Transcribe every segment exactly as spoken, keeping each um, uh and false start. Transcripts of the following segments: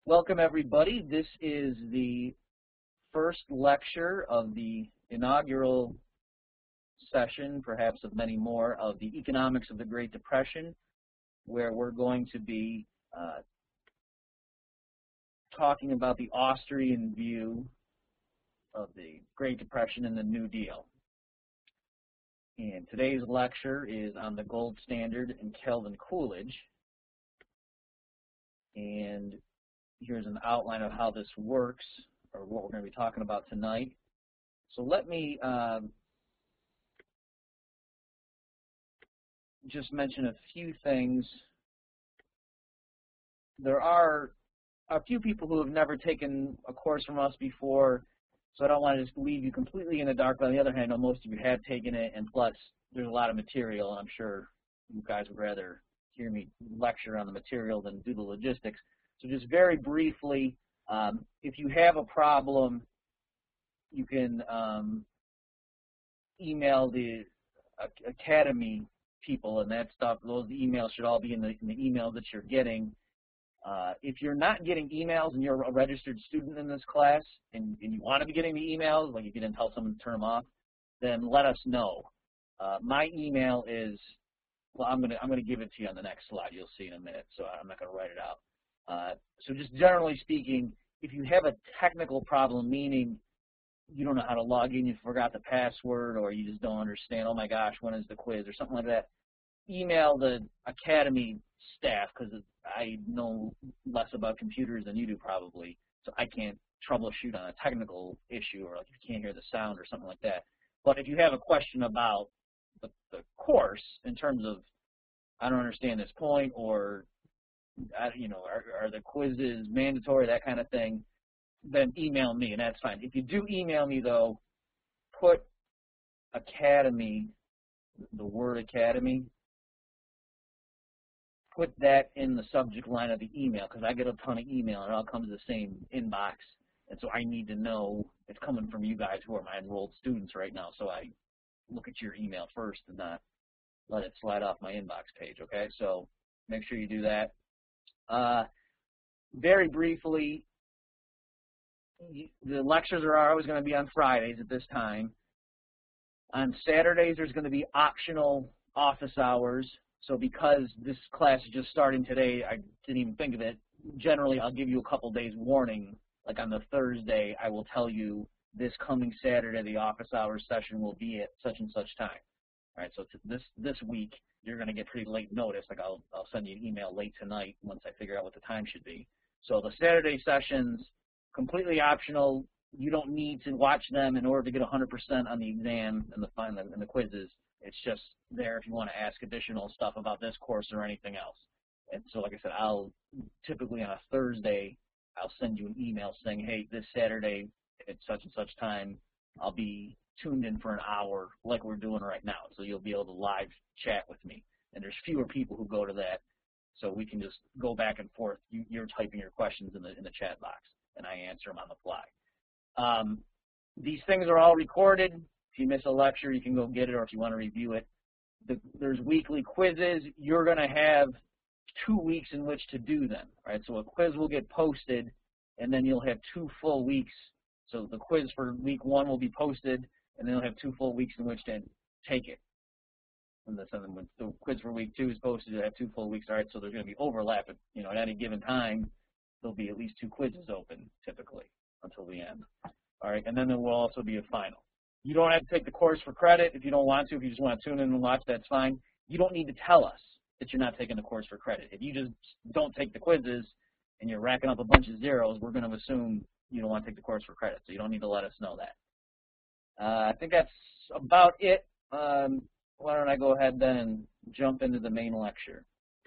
Welcome, everybody. This is the first lecture of the inaugural session, perhaps of many more, of the Economics of the Great Depression, where we're going to be uh, talking about the Austrian view of the Great Depression and the New Deal. And today's lecture is on the gold standard and Calvin Coolidge. And here's an outline of how this works, or what we're going to be talking about tonight. So let me uh, just mention a few things. There are a few people who have never taken a course from us before, so I don't want to just leave you completely in the dark. But on the other hand, I know most of you have taken it, and plus there's a lot of material, and I'm sure you guys would rather hear me lecture on the material than do the logistics. So just very briefly, um, if you have a problem, you can um, email the uh, Academy people and that stuff. Those emails should all be in the, in the email that you're getting. Uh, if you're not getting emails and you're a registered student in this class and, and you want to be getting the emails, like if you didn't tell someone to turn them off, then let us know. Uh, my email is, well, I'm gonna I'm gonna give it to you on the next slide. You'll see in a minute, so I'm not gonna write it out. Uh, so just generally speaking, if you have a technical problem, meaning you don't know how to log in, you forgot the password, or you just don't understand, oh my gosh, when is the quiz, or something like that, email the Academy staff, because I know less about computers than you do probably, so I can't troubleshoot on a technical issue, or like if you can't hear the sound or something like that. But if you have a question about the, the course in terms of, I don't understand this point, or you know, are, are the quizzes mandatory, that kind of thing, then email me, and that's fine. If you do email me, though, put Academy, the word Academy, put that in the subject line of the email, because I get a ton of email, and it all comes to the same inbox, and so I need to know it's coming from you guys who are my enrolled students right now, so I look at your email first and not let it slide off my inbox page, okay? So make sure you do that. Uh, very briefly, the lectures are always going to be on Fridays at this time. On Saturdays, there's going to be optional office hours. So because this class is just starting today, I didn't even think of it. Generally, I'll give you a couple days warning. Like on the Thursday, I will tell you this coming Saturday, the office hours session will be at such and such time. All right, so this this week, you're going to get pretty late notice. Like I'll, I'll send you an email late tonight once I figure out what the time should be. So the Saturday sessions, completely optional. You don't need to watch them in order to get one hundred percent on the exam and the final and the quizzes. It's just there if you want to ask additional stuff about this course or anything else. And so, like I said, I'll typically on a Thursday, I'll send you an email saying, hey, this Saturday at such and such time, I'll be tuned in for an hour like we're doing right now. So you'll be able to live chat with me. And there's fewer people who go to that, so we can just go back and forth. You, you're typing your questions in the, in the chat box, and I answer them on the fly. Um, these things are all recorded. If you miss a lecture, you can go get it, or if you want to review it. The, there's weekly quizzes. You're going to have two weeks in which to do them, right? So a quiz will get posted, and then you'll have two full weeks. So the quiz for week one will be posted, and then you'll have two full weeks in which to take it. And the, when the quiz for week two is posted, you'll have two full weeks. All right, so there's going to be overlap. At, you know, at any given time, there'll be at least two quizzes open, typically, until the end. All right, and then there will also be a final. You don't have to take the course for credit if you don't want to. If you just want to tune in and watch, that's fine. You don't need to tell us that you're not taking the course for credit. If you just don't take the quizzes and you're racking up a bunch of zeros, we're going to assume you don't want to take the course for credit, so you don't need to let us know that. Uh, I think that's about it. Um, why don't I go ahead then and jump into the main lecture.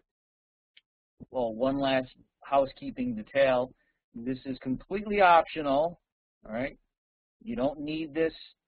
Well, one last housekeeping detail. This is completely optional, all right? You don't need this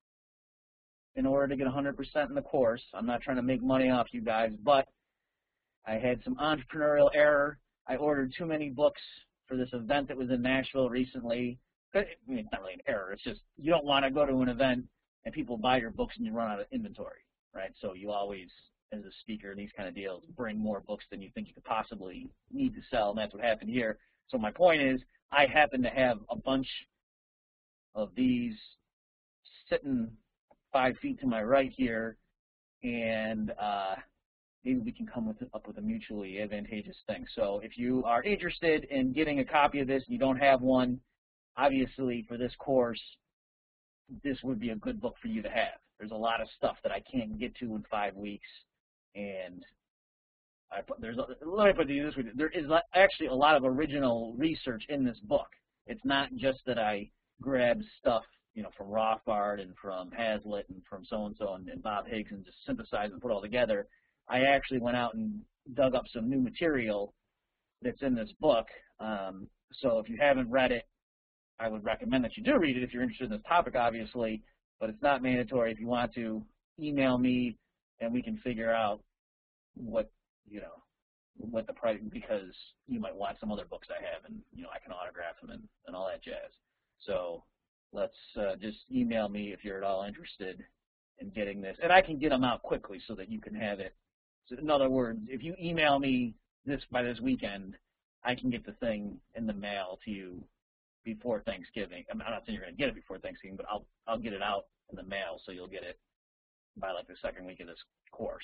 in order to get one hundred percent in the course. I'm not trying to make money off you guys, but I had some entrepreneurial error. I ordered too many books for this event that was in Nashville recently. I mean, it's not really an error. It's just you don't want to go to an event and people buy your books and you run out of inventory, right? So you always, as a speaker in these kind of deals, bring more books than you think you could possibly need to sell, and that's what happened here. So my point is, I happen to have a bunch of these sitting five feet to my right here, and uh, maybe we can come with, up with a mutually advantageous thing. So if you are interested in getting a copy of this and you don't have one, obviously for this course, this would be a good book for you to have. There's a lot of stuff that I can't get to in five weeks, and I put, there's a, let me put it this way. There is actually a lot of original research in this book. It's not just that I grabbed stuff, you know, from Rothbard and from Hazlitt and from so-and-so and, and Bob Higgs and just synthesized and put it all together. I actually went out and dug up some new material that's in this book. Um, so if you haven't read it, I would recommend that you do read it if you're interested in this topic, obviously, but it's not mandatory. If you want to, email me and we can figure out what, you know, what the price, because you might want some other books I have, and, you know, I can autograph them and, and all that jazz. So let's uh, just email me if you're at all interested in getting this, and I can get them out quickly so that you can have it. So in other words, if you email me this by this weekend, I can get the thing in the mail to you before Thanksgiving. I'm not saying you're going to get it before Thanksgiving, but I'll I'll get it out in the mail so you'll get it by like the second week of this course.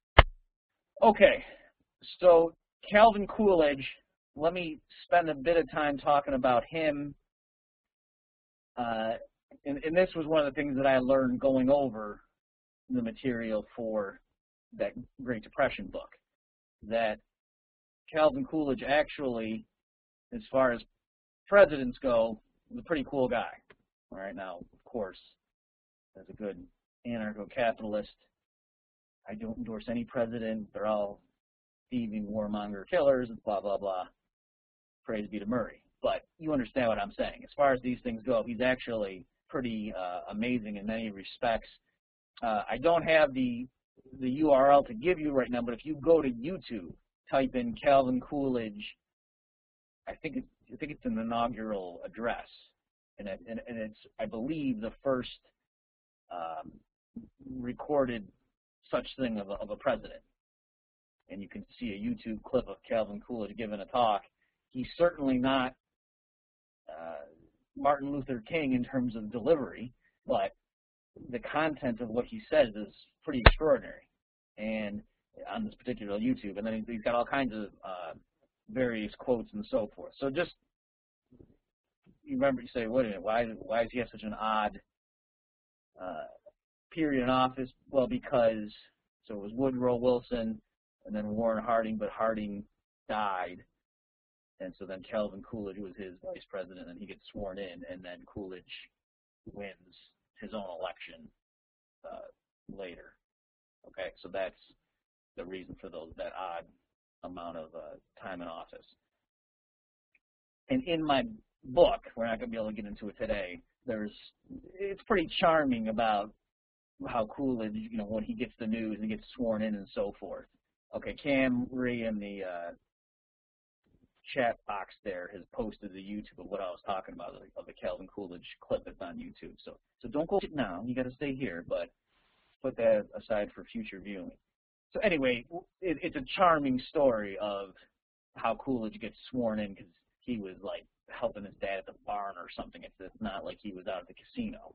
Okay, so Calvin Coolidge, let me spend a bit of time talking about him. Uh, and, and this was one of the things that I learned going over the material for that Great Depression book, that Calvin Coolidge actually, as far as presidents go, is a pretty cool guy. All right, now, of course, as a good anarcho-capitalist, I don't endorse any president. They're all thieving, warmonger, killers, blah, blah, blah. Praise be to Murray. But you understand what I'm saying. As far as these things go, he's actually pretty uh, amazing in many respects. Uh, I don't have the the U R L to give you right now, but if you go to YouTube, type in Calvin Coolidge, I think it's, I think it's an inaugural address, and, it, and, and it's, I believe, the first um, recorded such thing of a, of a president. And you can see a YouTube clip of Calvin Coolidge giving a talk. He's certainly not uh, Martin Luther King in terms of delivery, but the content of what he says is pretty extraordinary, and on this particular YouTube. And then he's got all kinds of uh, various quotes and so forth. So just, you remember, you say, wait a minute, why, why does he have such an odd uh, period in office? Well, because, so it was Woodrow Wilson and then Warren Harding, but Harding died. And so then Calvin Coolidge was his vice president, and he gets sworn in, and then Coolidge wins his own election uh, later. Okay, so that's the reason for those that odd amount of uh, time in office. And in my book, we're not going to be able to get into it today, there's, it's pretty charming about how Coolidge, you know, when he gets the news and gets sworn in and so forth. Okay, Cam Ree in the uh, chat box there has posted the YouTube of what I was talking about, of the Calvin Coolidge clip that's on YouTube. So, so don't go now. You got to stay here, but put that aside for future viewing. So anyway, it, it's a charming story of how Coolidge gets sworn in because he was like helping his dad at the barn or something. It's, it's not like he was out at the casino.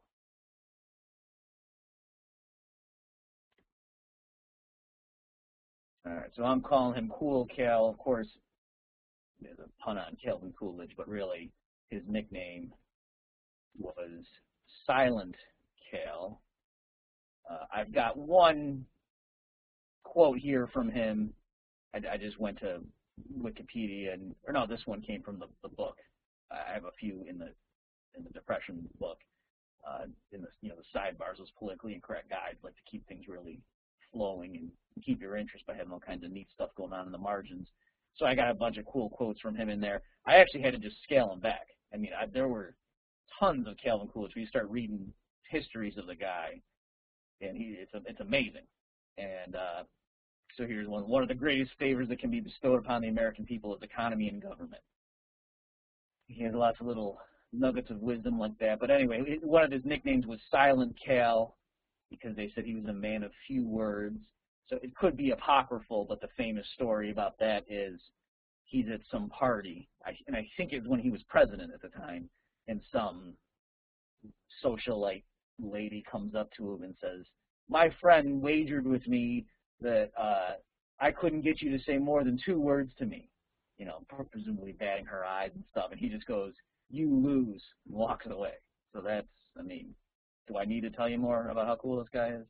All right, so I'm calling him Cool Cal. Of course, there's a pun on Calvin Coolidge, but really his nickname was Silent Cal. Uh, I've got one quote here from him. I, I just went to Wikipedia, and or no, this one came from the, the book. I have a few in the in the Depression book. Uh, in the you know the sidebars, those politically incorrect guides like to keep things really flowing and keep your interest by having all kinds of neat stuff going on in the margins. So I got a bunch of cool quotes from him in there. I actually had to just scale them back. I mean, I, there were tons of Calvin Coolidge. You start reading histories of the guy, and he it's a, it's amazing. And uh, so here's one. One of the greatest favors that can be bestowed upon the American people is economy and government. He has lots of little nuggets of wisdom like that. But anyway, one of his nicknames was Silent Cal because they said he was a man of few words. So it could be apocryphal, but the famous story about that is he's at some party, I, and I think it's when he was president at the time, and some socialite lady comes up to him and says, my friend wagered with me that uh, I couldn't get you to say more than two words to me, you know, presumably batting her eyes and stuff, and he just goes, you lose, and walks away. So that's, I mean, do I need to tell you more about how cool this guy is?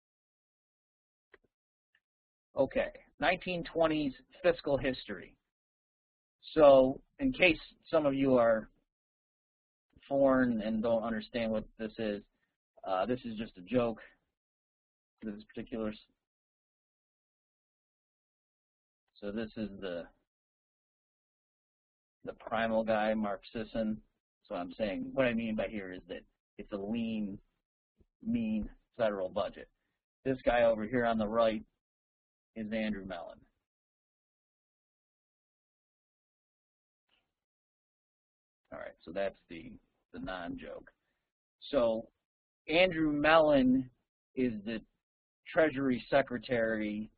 Okay, nineteen twenties fiscal history. So in case some of you are foreign and don't understand what this is, uh, this is just a joke. This particular. So this is the the primal guy, Mark Sisson. So I'm saying what I mean by here is that it's a lean, mean federal budget. This guy over here on the right is Andrew Mellon. All right, so that's the, the non-joke. So Andrew Mellon is the Treasury Secretary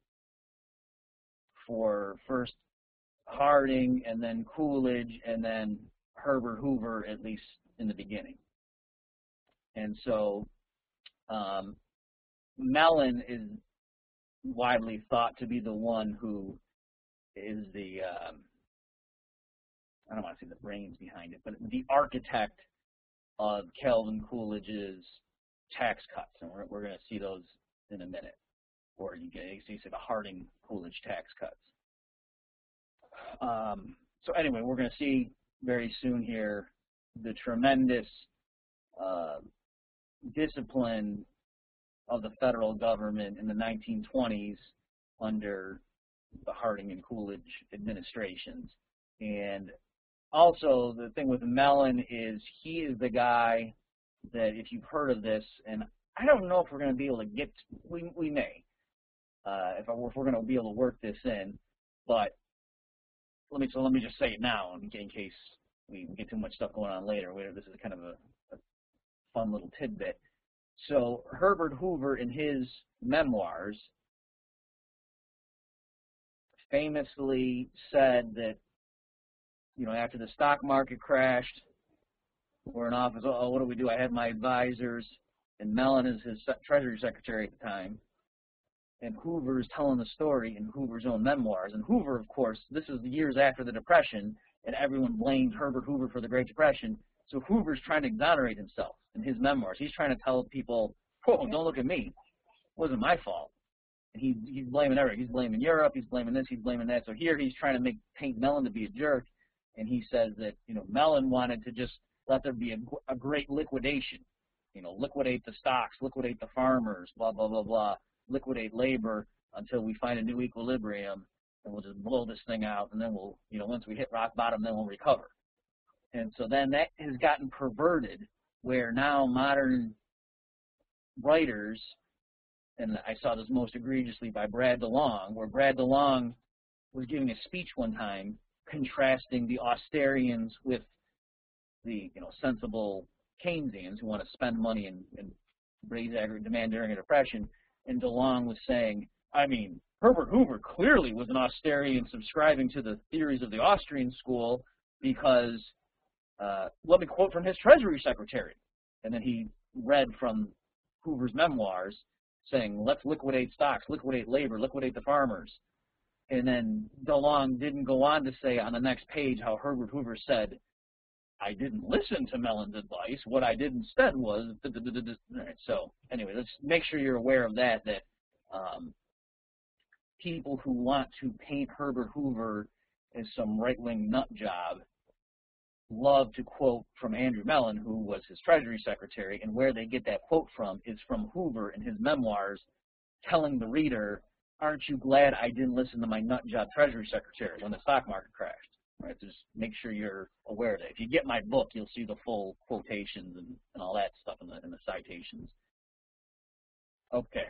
for first Harding and then Coolidge and then Herbert Hoover, at least in the beginning. And so um, Mellon is widely thought to be the one who is the, um, I don't want to say the brains behind it, but the architect of Calvin Coolidge's tax cuts. And we're, we're going to see those in a minute. Or you get, you see the Harding-Coolidge tax cuts. Um, so anyway, we're going to see very soon here the tremendous uh, discipline of the federal government in the nineteen twenties under the Harding and Coolidge administrations. And also the thing with Mellon is he is the guy that, if you've heard of this, and I don't know if we're going to be able to get, we, we may, uh, if, I, if we're going to be able to work this in, but let me, so let me just say it now in, in case we get too much stuff going on later. This is kind of a, a fun little tidbit. So Herbert Hoover, in his memoirs, famously said that, you know, after the stock market crashed, we're in office, oh, what do we do? I had my advisors, and Mellon is his Treasury Secretary at the time, and Hoover's telling the story in Hoover's own memoirs. And Hoover, of course, this is the years after the Depression, and everyone blamed Herbert Hoover for the Great Depression. So Hoover's trying to exonerate himself in his memoirs. He's trying to tell people, whoa, don't look at me. It wasn't my fault. And he, he's blaming everything. He's blaming Europe. He's blaming this. He's blaming that. So here he's trying to make paint Mellon to be a jerk. And he says that, you know, Mellon wanted to just let there be a, a great liquidation. You know, liquidate the stocks, liquidate the farmers, blah, blah, blah, blah, liquidate labor until we find a new equilibrium, and we'll just blow this thing out, and then we'll, you know, once we hit rock bottom, then we'll recover. And so then that has gotten perverted, where now modern writers, and I saw this most egregiously by Brad DeLong, where Brad DeLong was giving a speech one time contrasting the Austerians with the, you know, sensible Keynesians who want to spend money and, and raise aggregate demand during a depression. And DeLong was saying, I mean, Herbert Hoover clearly was an Austerian subscribing to the theories of the Austrian school because, uh, let me quote from his Treasury Secretary. And then he read from Hoover's memoirs saying, let's liquidate stocks, liquidate labor, liquidate the farmers. And then DeLong didn't go on to say on the next page how Herbert Hoover said, I didn't listen to Mellon's advice. What I did instead was, da, da, da, da, da. All right, so anyway, let's make sure you're aware of that, that um, people who want to paint Herbert Hoover as some right-wing nut job love to quote from Andrew Mellon, who was his Treasury Secretary, and where they get that quote from is from Hoover in his memoirs telling the reader, aren't you glad I didn't listen to my nut job Treasury Secretary when the stock market crashed? Right, so just make sure you're aware of that. If you get my book, you'll see the full quotations and, and all that stuff in the, in the citations. Okay.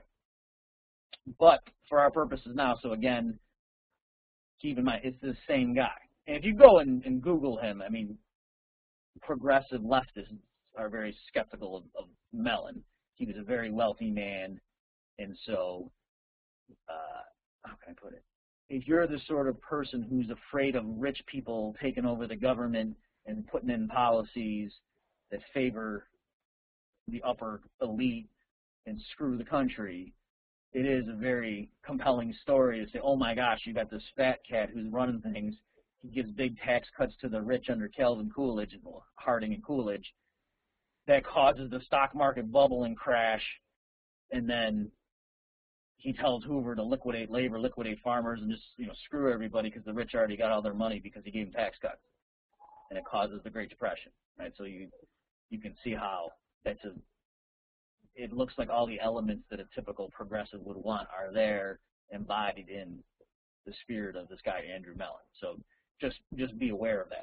But for our purposes now, so again, keep in mind, it's the same guy. And if you go and, and Google him, I mean, progressive leftists are very skeptical of, of Mellon. He was a very wealthy man, and so, uh, how can I put it? if you're the sort of person who's afraid of rich people taking over the government and putting in policies that favor the upper elite and screw the country, it is a very compelling story to say, oh my gosh, you got this fat cat who's running things. He gives big tax cuts to the rich under Calvin Coolidge, Harding and Coolidge. That causes the stock market bubble and crash, and then he tells Hoover to liquidate labor, liquidate farmers, and just you know screw everybody because the rich already got all their money because he gave them tax cuts, and it causes the Great Depression. Right? So you you can see how that's a. It looks like all the elements that a typical progressive would want are there, embodied in the spirit of this guy Andrew Mellon. So just just be aware of that.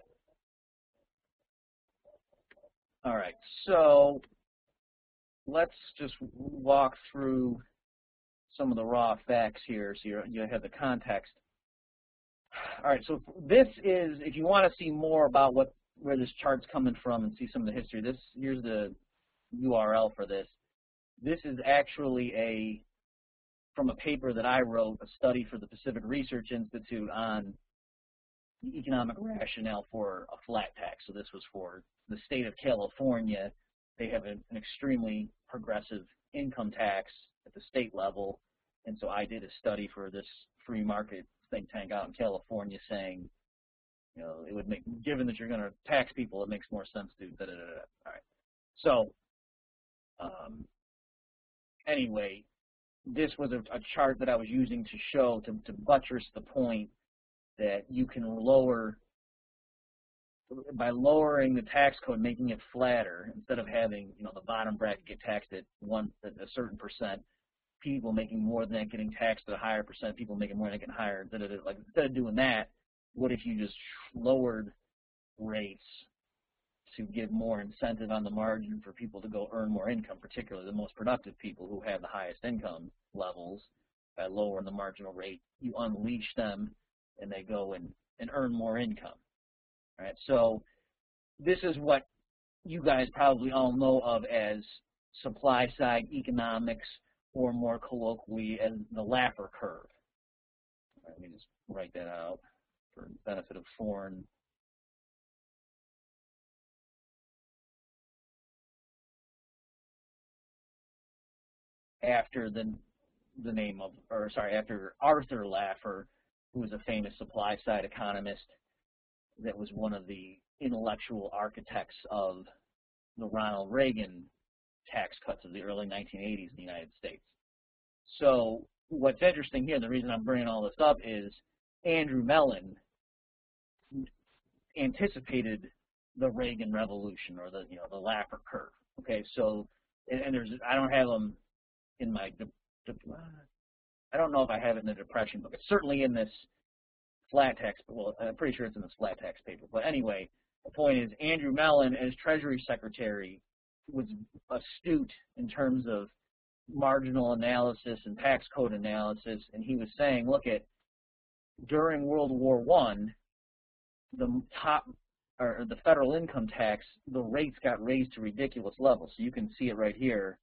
All right, so let's just walk through some of the raw facts here so you're, you have the context. All right, so this is, if you want to see more about what where this chart's coming from and see some of the history, this here's the U R L for this. This is actually a from a paper that I wrote, a study for the Pacific Research Institute on the economic rationale for a flat tax. So this was for the state of California. They have an, an extremely progressive income tax at the state level, and so I did a study for this free market think tank out in California saying, you know, it would make, given that you're going to tax people, it makes more sense to da da da da. All right. So um, anyway, this was a, a chart that I was using to show, to, to buttress the point that you can lower, by lowering the tax code, making it flatter, instead of having, you know, the bottom bracket get taxed at one, at a certain percent, people making more than that getting taxed at a higher percent, people making more than that getting higher, da, da, da. Like, instead of doing that, what if you just lowered rates to give more incentive on the margin for people to go earn more income, particularly the most productive people who have the highest income levels? By lowering the marginal rate, you unleash them and they go and, and earn more income. All right, so this is what you guys probably all know of as supply side economics, or more colloquially as the Laffer curve. All right, let me just write that out for the benefit of foreign after the the name of, or sorry, after Arthur Laffer, who was a famous supply side economist that was one of the intellectual architects of the Ronald Reagan tax cuts of the early nineteen eighties in the United States. So what's interesting here, the reason I'm bringing all this up, is Andrew Mellon anticipated the Reagan Revolution, or the you know the Laffer curve. Okay, so and, and there's I don't have them in my de, de, I don't know if I have it in the Depression book. It's certainly in this flat tax. Well, I'm pretty sure it's in this flat tax paper. But anyway, the point is Andrew Mellon, as Treasury Secretary, was astute in terms of marginal analysis and tax code analysis, and he was saying, look, at during World War One, the top or the federal income tax, the rates got raised to ridiculous levels. So you can see it right here.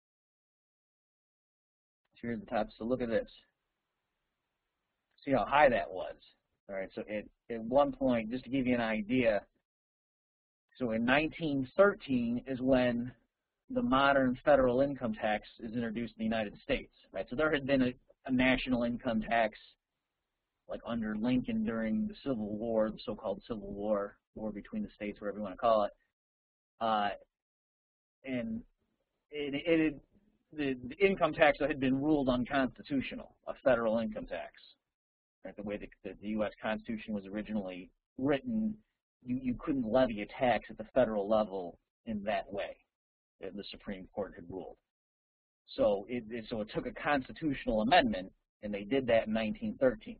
Here's the top. So look at this. See how high that was. All right. So it, at one point, just to give you an idea, so in nineteen thirteen is when the modern federal income tax is introduced in the United States. Right. So there had been a, a national income tax, like under Lincoln during the Civil War, the so-called Civil War, war between the states, whatever you want to call it, uh, and it, it had, the, the income tax had been ruled unconstitutional, a federal income tax. Right, the way that the, the U S Constitution was originally written, you, you couldn't levy a tax at the federal level in that way. The Supreme Court had ruled. So it, it, so it took a constitutional amendment, and they did that in nineteen thirteen.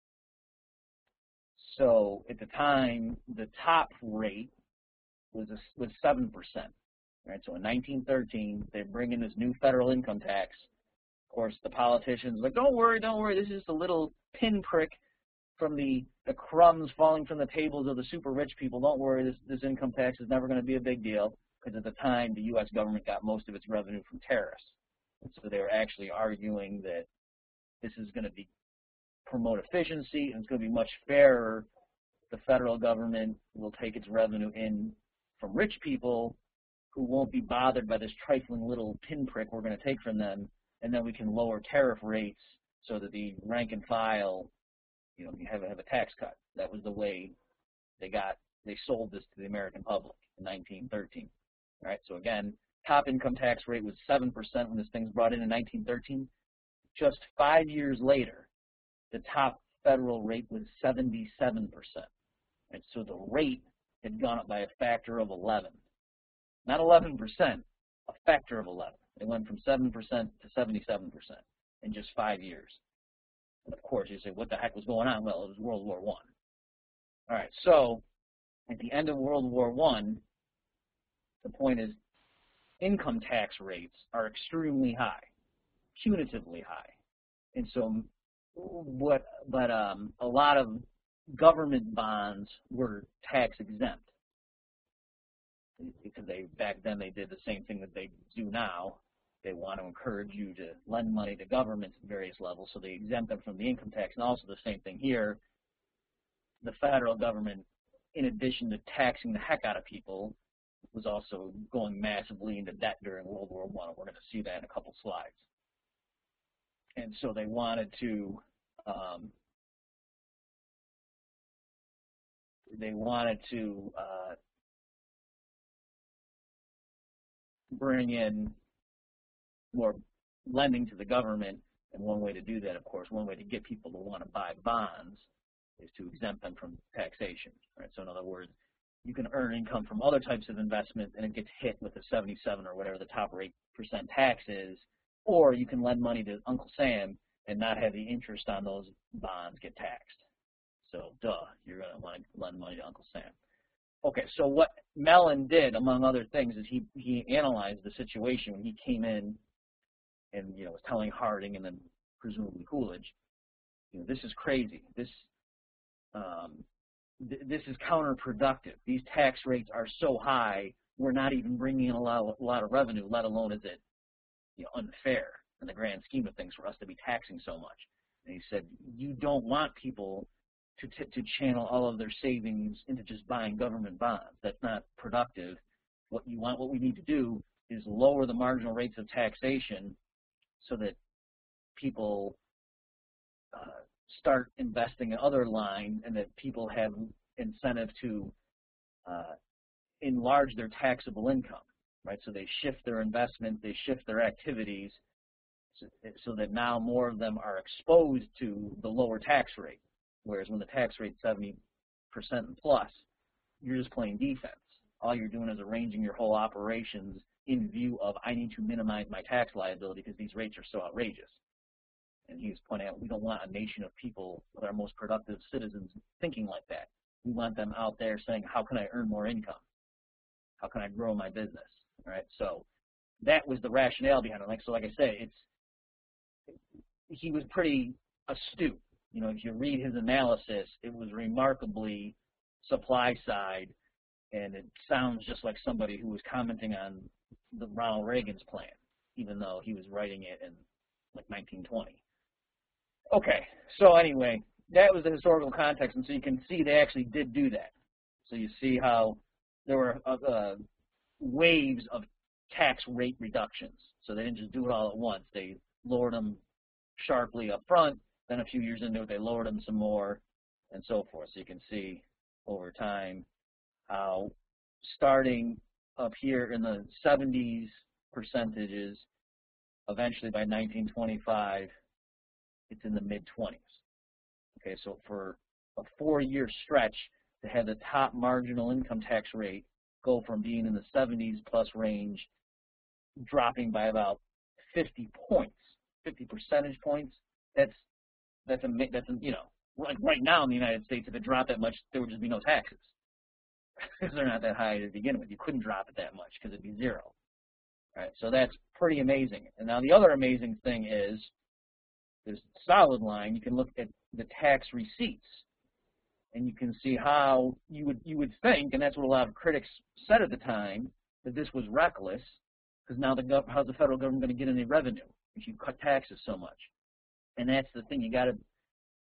So at the time, the top rate was a, was seven percent. Right? So in nineteen thirteen, they bring in this new federal income tax. Of course, the politicians are like, don't worry, don't worry, this is just a little pinprick from the, the crumbs falling from the tables of the super rich people. Don't worry, this, this income tax is never going to be a big deal, because at the time, the U S government got most of its revenue from tariffs. And so they were actually arguing that this is going to be promote efficiency, and it's going to be much fairer. The federal government will take its revenue in from rich people who won't be bothered by this trifling little pinprick we're going to take from them, and then we can lower tariff rates so that the rank and file, you know, you have, have a tax cut. That was the way they got, they sold this to the American public in nineteen thirteen. All right, so again, top income tax rate was seven percent when this thing's brought in in nineteen thirteen. Just five years later, the top federal rate was seventy-seven percent. And so the rate had gone up by a factor of eleven. Not eleven percent, a factor of eleven. It went from seven percent to seventy-seven percent in just five years. And of course, you say, what the heck was going on? Well, it was World War One. All right, so at the end of World War One, the point is income tax rates are extremely high, punitively high. And so what, but um, a lot of government bonds were tax exempt because they, back then they did the same thing that they do now. They want to encourage you to lend money to governments at various levels, so they exempt them from the income tax. And also the same thing here, the federal government, in addition to taxing the heck out of people, was also going massively into debt during World War One. We're going to see that in a couple slides. And so they wanted to, um, they wanted to uh, bring in more lending to the government, and one way to do that, of course, one way to get people to want to buy bonds is to exempt them from taxation. Right? So in other words, you can earn income from other types of investments and it gets hit with a seventy-seven or whatever the top rate percent tax is, or you can lend money to Uncle Sam and not have the interest on those bonds get taxed. So duh, you're going to want to lend money to Uncle Sam. Okay, so what Mellon did, among other things, is he, he analyzed the situation when he came in and, you know, was telling Harding and then presumably Coolidge, you know, this is crazy. This um, th this is counterproductive. These tax rates are so high, we're not even bringing in a lot, a lot of revenue, let alone is it, you know, unfair in the grand scheme of things for us to be taxing so much. And he said, you don't want people to, t to channel all of their savings into just buying government bonds. That's not productive. What you want, what we need to do is lower the marginal rates of taxation so that people uh, start investing in other lines and that people have incentive to uh, enlarge their taxable income, right? So they shift their investment, they shift their activities so, so that now more of them are exposed to the lower tax rate. Whereas when the tax rate's seventy percent and plus, you're just playing defense. All you're doing is arranging your whole operations in view of, I need to minimize my tax liability because these rates are so outrageous. And he was pointing out, we don't want a nation of people with our most productive citizens thinking like that. We want them out there saying, how can I earn more income? How can I grow my business? All right, so that was the rationale behind it. Like, so like I say, it's, he was pretty astute. You know, if you read his analysis, it was remarkably supply side, and it sounds just like somebody who was commenting on the Ronald Reagan's plan, even though he was writing it in like nineteen twenty. Okay, so anyway, that was the historical context, and so you can see they actually did do that. So you see how there were uh, uh, waves of tax rate reductions. So they didn't just do it all at once. They lowered them sharply up front. Then a few years into it, they lowered them some more, and so forth. So you can see over time how starting up here in the seventies percentages, eventually by nineteen twenty-five, it's in the mid twenties. Okay, so for a four-year stretch to have the top marginal income tax rate go from being in the seventies plus range, dropping by about fifty points, fifty percentage points, that's That's a, that's a, you know, like right now in the United States, if it dropped that much, there would just be no taxes. Because they're not that high to begin with. You couldn't drop it that much because it'd be zero. Right? So that's pretty amazing. And now the other amazing thing is, this solid line, you can look at the tax receipts. And you can see how you would, you would think, and that's what a lot of critics said at the time, that this was reckless, because now the gov how's the federal government going to get any revenue if you cut taxes so much? And that's the thing, you got to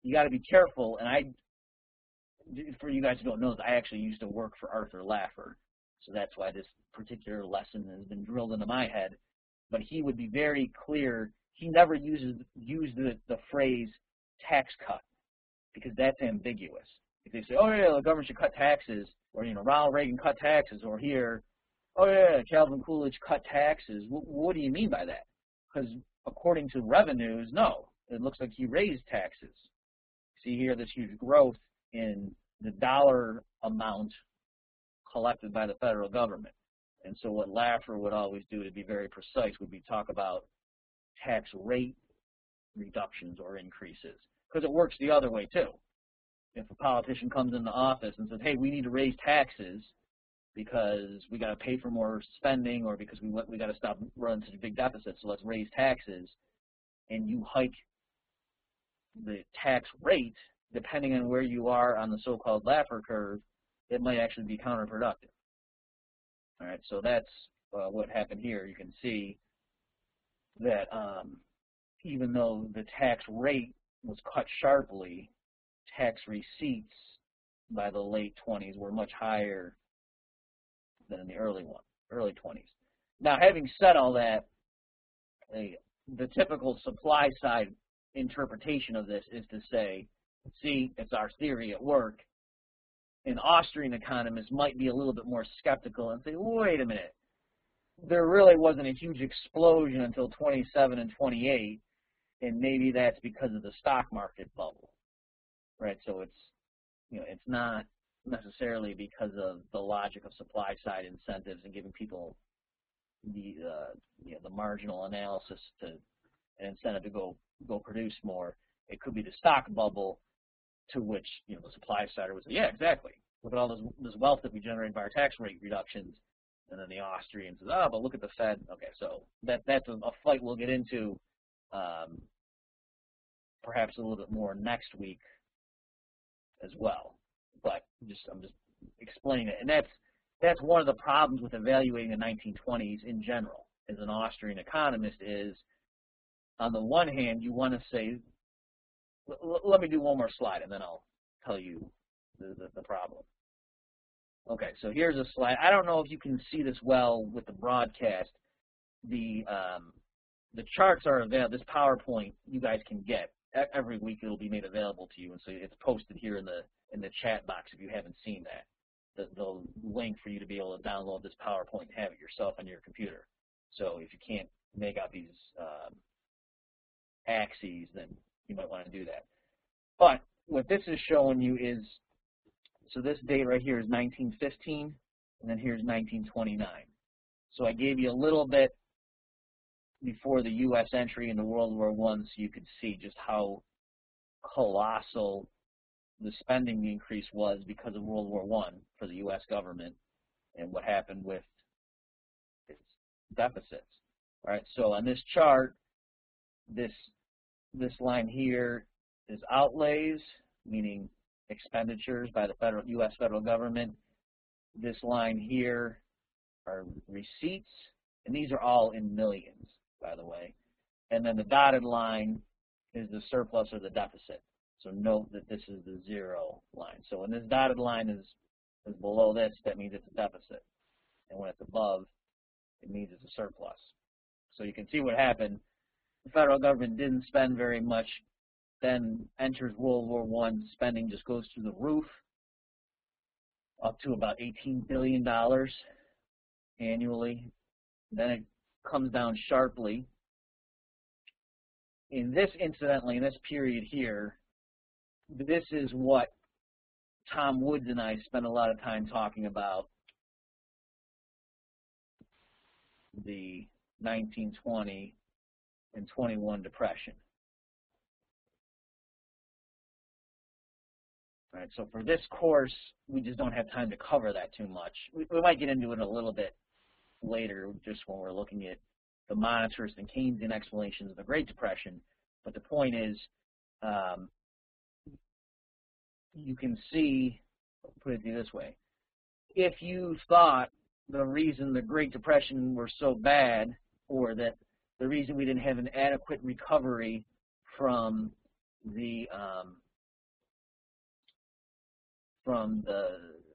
you got to be careful. And I, for you guys who don't know this, I actually used to work for Arthur Laffer, so that's why this particular lesson has been drilled into my head. But he would be very clear. He never uses used the, the phrase tax cut, because that's ambiguous. If they say, oh yeah, the government should cut taxes, or you know, Ronald Reagan cut taxes, or here, oh yeah, Calvin Coolidge cut taxes, what, what do you mean by that? Because according to revenues, no, it looks like he raised taxes. See here, this huge growth in the dollar amount collected by the federal government. And so what Laffer would always do, to be very precise, would be talk about tax rate reductions or increases, because it works the other way too. If a politician comes into office and says, hey, we need to raise taxes because we got to pay for more spending, or because we we got to stop running such big deficits, so let's raise taxes, and you hike the tax rate, depending on where you are on the so-called Laffer curve, it might actually be counterproductive. All right, so that's uh, what happened here. You can see that um, even though the tax rate was cut sharply, tax receipts by the late twenties were much higher than in the early one, early twenties. Now, having said all that, the, the typical supply side interpretation of this is to say, see, it's our theory at work. An Austrian economist might be a little bit more skeptical and say, wait a minute, there really wasn't a huge explosion until twenty-seven and twenty-eight, and maybe that's because of the stock market bubble, right? So it's, you know, it's not necessarily because of the logic of supply side incentives and giving people the uh, you know, the marginal analysis to an incentive to go go produce more. It could be the stock bubble, to which, you know, the supply side would say, yeah, exactly. Look at all this, this wealth that we generate by our tax rate reductions. And then the Austrian says, oh, but look at the Fed. Okay, so that that's a, a fight we'll get into um, perhaps a little bit more next week as well. But just I'm just explaining it. And that's that's one of the problems with evaluating the nineteen twenties in general as an Austrian economist is, on the one hand, you want to say, let me do one more slide, and then I'll tell you the, the, the problem. Okay, so here's a slide. I don't know if you can see this well with the broadcast. The um, the charts are available. This PowerPoint you guys can get every week. It'll be made available to you, and so it's posted here in the in the chat box if you haven't seen that. The, the link for you to be able to download this PowerPoint and have it yourself on your computer. So if you can't make out these um, axes, then you might want to do that. But what this is showing you is, so this date right here is nineteen fifteen, and then here's nineteen twenty-nine. So I gave you a little bit before the U S entry into World War One, so you could see just how colossal the spending increase was because of World War One for the U S government and what happened with its deficits. All right, so on this chart, this this line here is outlays, meaning expenditures by the federal U S federal government. This line here are receipts, and these are all in millions, by the way. And then the dotted line is the surplus or the deficit. So note that this is the zero line. So when this dotted line is, is below this, that means it's a deficit. And when it's above, it means it's a surplus. So you can see what happened. The federal government didn't spend very much. Then enters World War One, spending just goes through the roof, up to about eighteen billion dollars annually. Then it comes down sharply. In this, incidentally, in this period here, this is what Tom Woods and I spent a lot of time talking about, the nineteen twenty and twenty-one depression. All right, so for this course, we just don't have time to cover that too much. We, we might get into it a little bit later, just when we're looking at the monetarist and Keynesian explanations of the Great Depression. But the point is, um, you can see, put it this way, if you thought the reason the Great Depression were so bad, or that the reason we didn't have an adequate recovery from the um, from the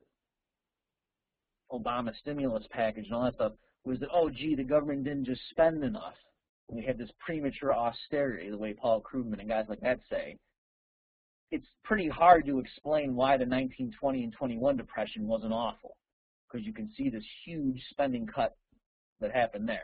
Obama stimulus package and all that stuff was that, oh, gee, the government didn't just spend enough. We had this premature austerity, the way Paul Krugman and guys like that say. It's pretty hard to explain why the nineteen twenty and twenty-one depression wasn't awful, because you can see this huge spending cut that happened there.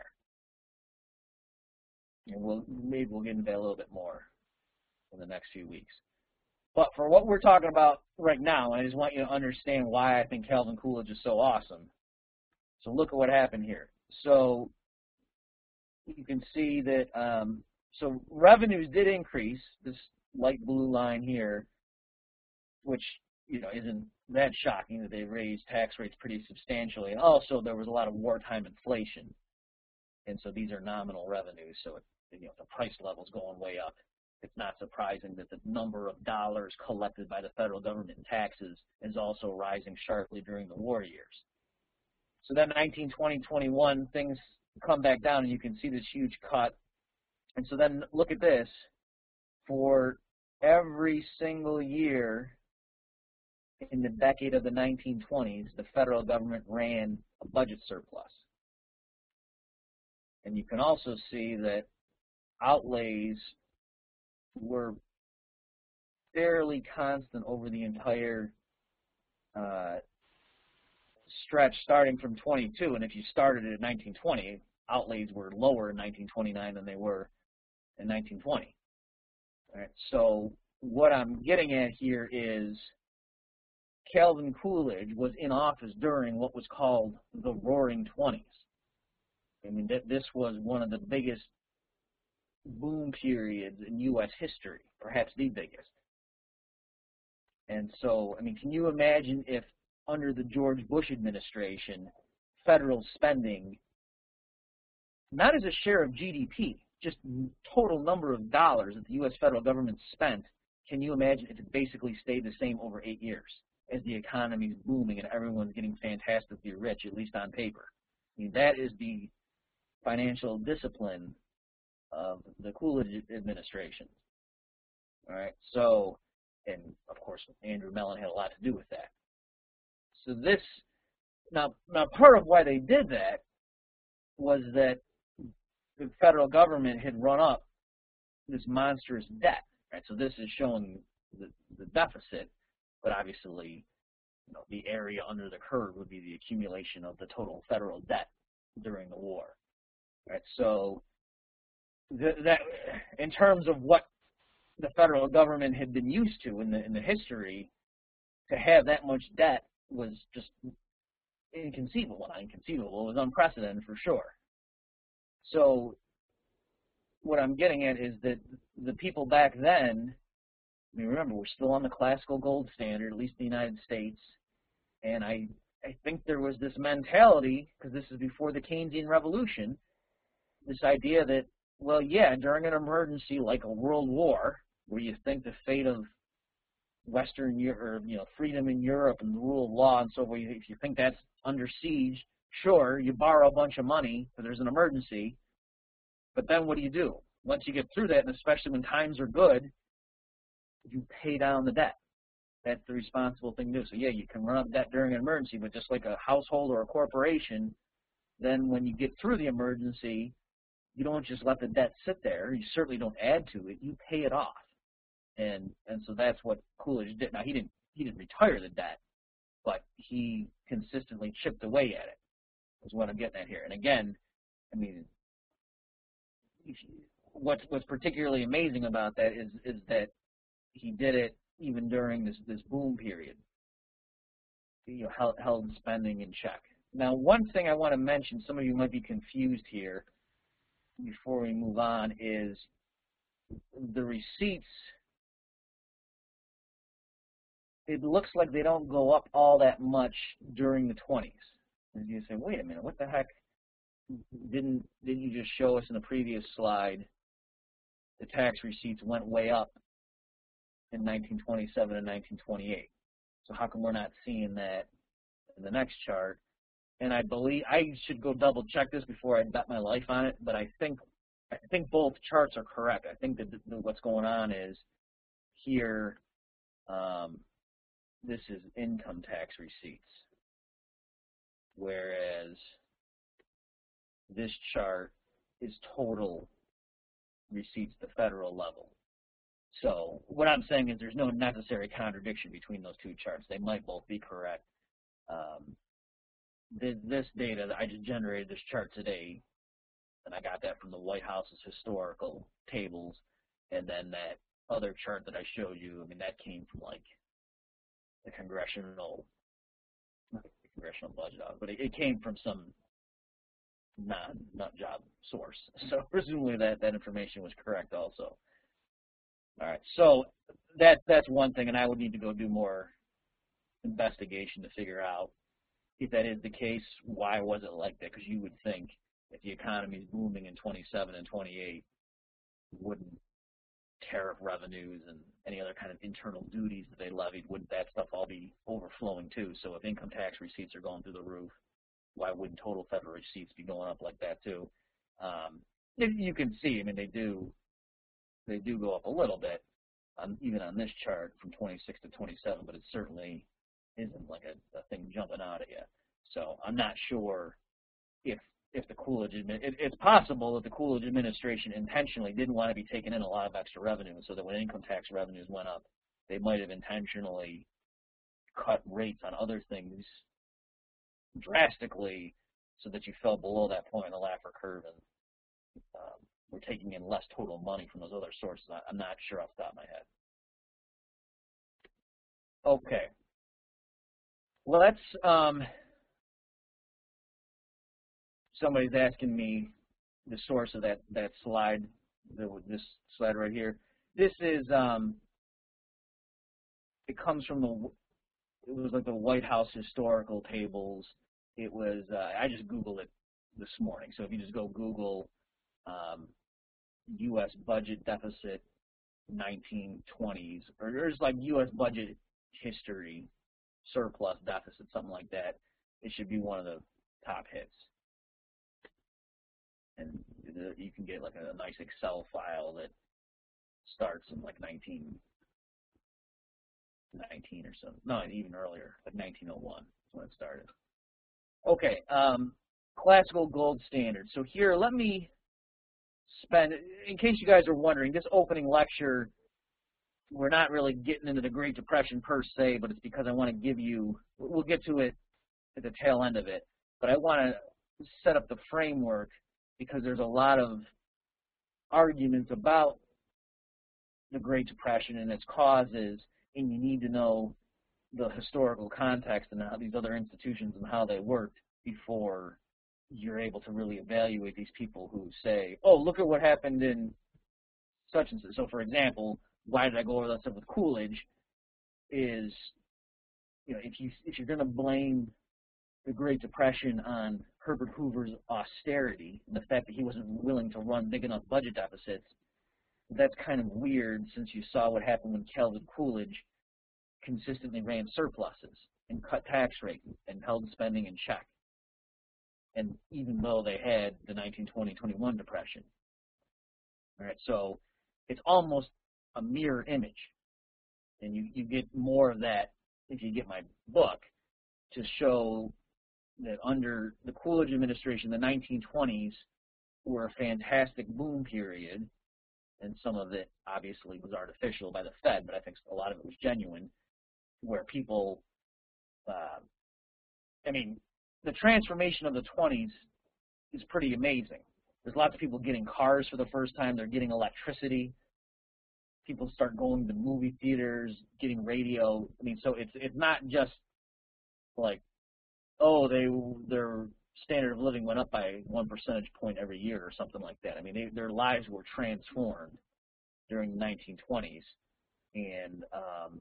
And we'll, maybe we'll get into that a little bit more in the next few weeks. But for what we're talking about right now, I just want you to understand why I think Calvin Coolidge is so awesome. So look at what happened here. So you can see that, um, so revenues did increase, this light blue line here, which, you know, isn't that shocking that they raised tax rates pretty substantially. And also there was a lot of wartime inflation. And so these are nominal revenues, so it, you know, the price level's going way up. It's not surprising that the number of dollars collected by the federal government in taxes is also rising sharply during the war years. So then nineteen twenty, twenty-one, things come back down, and you can see this huge cut. And so then look at this. For every single year in the decade of the nineteen twenties, the federal government ran a budget surplus. And you can also see that outlays were fairly constant over the entire uh, stretch starting from twenty-two. And if you started at nineteen twenty, outlays were lower in nineteen twenty-nine than they were in nineteen twenty. All right, so what I'm getting at here is Calvin Coolidge was in office during what was called the Roaring Twenties. I mean, th this was one of the biggest boom periods in U S history, perhaps the biggest. And so, I mean, can you imagine if under the George Bush administration, federal spending, not as a share of G D P, just total number of dollars that the U S federal government spent, can you imagine if it basically stayed the same over eight years as the economy's booming and everyone's getting fantastically rich, at least on paper? I mean, that is the financial discipline of the Coolidge administration. All right, so, and of course, Andrew Mellon had a lot to do with that. So this, now, now part of why they did that was that the federal government had run up this monstrous debt. Right, so this is showing the, the deficit, but obviously, you know, the area under the curve would be the accumulation of the total federal debt during the war. Right, so th that, in terms of what the federal government had been used to in the in the history, to have that much debt was just inconceivable. Not inconceivable, it was unprecedented for sure. So what I'm getting at is that the people back then, I mean, remember, we're still on the classical gold standard, at least in the United States, and I, I think there was this mentality, because this is before the Keynesian Revolution, this idea that, well, yeah, during an emergency like a world war, where you think the fate of Western Europe, or, you know, freedom in Europe and the rule of law and so forth, if you think that's under siege, sure, you borrow a bunch of money because there's an emergency, but then what do you do? Once you get through that, and especially when times are good, you pay down the debt. That's the responsible thing to do. So yeah, you can run up debt during an emergency, but just like a household or a corporation, then when you get through the emergency, you don't just let the debt sit there. You certainly don't add to it. You pay it off. And and so that's what Coolidge did. Now, he didn't he didn't retire the debt, but he consistently chipped away at it, is what I'm getting at here. And again, I mean, what's what's particularly amazing about that is is that he did it even during this this boom period. You know, held, held spending in check. Now, one thing I want to mention, some of you might be confused here before we move on, is the receipts. It looks like they don't go up all that much during the twenties. And you say, wait a minute, what the heck? Didn't didn't you just show us in the previous slide the tax receipts went way up in nineteen twenty-seven and nineteen twenty-eight? So how come we're not seeing that in the next chart? And I believe I should go double check this before I bet my life on it, but I think I think both charts are correct. I think that what's going on is here. Um, this is income tax receipts, whereas this chart is total receipts at the federal level. So what I'm saying is there's no necessary contradiction between those two charts. They might both be correct. Um, this, this data, I just generated this chart today, and I got that from the White House's historical tables, and then that other chart that I showed you, I mean, that came from like the congressional, not the congressional budget office, but it, it came from some non nut job source. So presumably that, that information was correct also. All right, so that that's one thing, and I would need to go do more investigation to figure out if that is the case, why was it like that? Because you would think if the economy is booming in twenty-seven and twenty-eight, wouldn't tariff revenues and any other kind of internal duties that they levied, wouldn't that stuff all be overflowing too? So if income tax receipts are going through the roof, why wouldn't total federal receipts be going up like that too? Um, you can see, I mean, they do they do go up a little bit, on, even on this chart from twenty-six to twenty-seven, but it certainly isn't like a, a thing jumping out at you. So I'm not sure if if the Coolidge, it, it's possible that the Coolidge administration intentionally didn't want to be taking in a lot of extra revenue, so that when income tax revenues went up, they might have intentionally cut rates on other things drastically so that you fell below that point in the Laffer curve and um, we're taking in less total money from those other sources. I'm not sure off the top of my head. Okay. Well, that's, um, somebody's asking me the source of that, that slide, the, this slide right here. This is, um, it comes from the, it was like the White House historical tables. It was, uh, I just Googled it this morning. So if you just go Google um, U S budget deficit nineteen twenties, or there's like U S budget history, surplus deficit, something like that, it should be one of the top hits. And the, you can get like a nice Excel file that starts in like nineteen nineteen or something. No, even earlier, like nineteen oh one is when it started. Okay, um, classical gold standard. So here, let me spend, in case you guys are wondering, this opening lecture, we're not really getting into the Great Depression per se, but it's because I want to give you, we'll get to it at the tail end of it, but I want to set up the framework because there's a lot of arguments about the Great Depression and its causes, and you need to know the historical context and how these other institutions and how they worked before you're able to really evaluate these people who say, oh, look at what happened in such and such. So, for example, why did I go over that stuff with Coolidge is, you know, if, you, if you're going to blame the Great Depression on Herbert Hoover's austerity and the fact that he wasn't willing to run big enough budget deficits, that's kind of weird since you saw what happened when Calvin Coolidge consistently ran surpluses and cut tax rates and held spending in check. And even though they had the nineteen twenty twenty-one depression. All right, so it's almost a mirror image. And you, you get more of that if you get my book to show that under the Coolidge administration, the nineteen twenties were a fantastic boom period, and some of it obviously was artificial by the Fed, but I think a lot of it was genuine, where people, uh, I mean, the transformation of the twenties is pretty amazing. There's lots of people getting cars for the first time. They're getting electricity. People start going to movie theaters, getting radio. I mean, so it's it's not just like, oh, they their standard of living went up by one percentage point every year or something like that. I mean, they, their lives were transformed during the nineteen twenties, and um,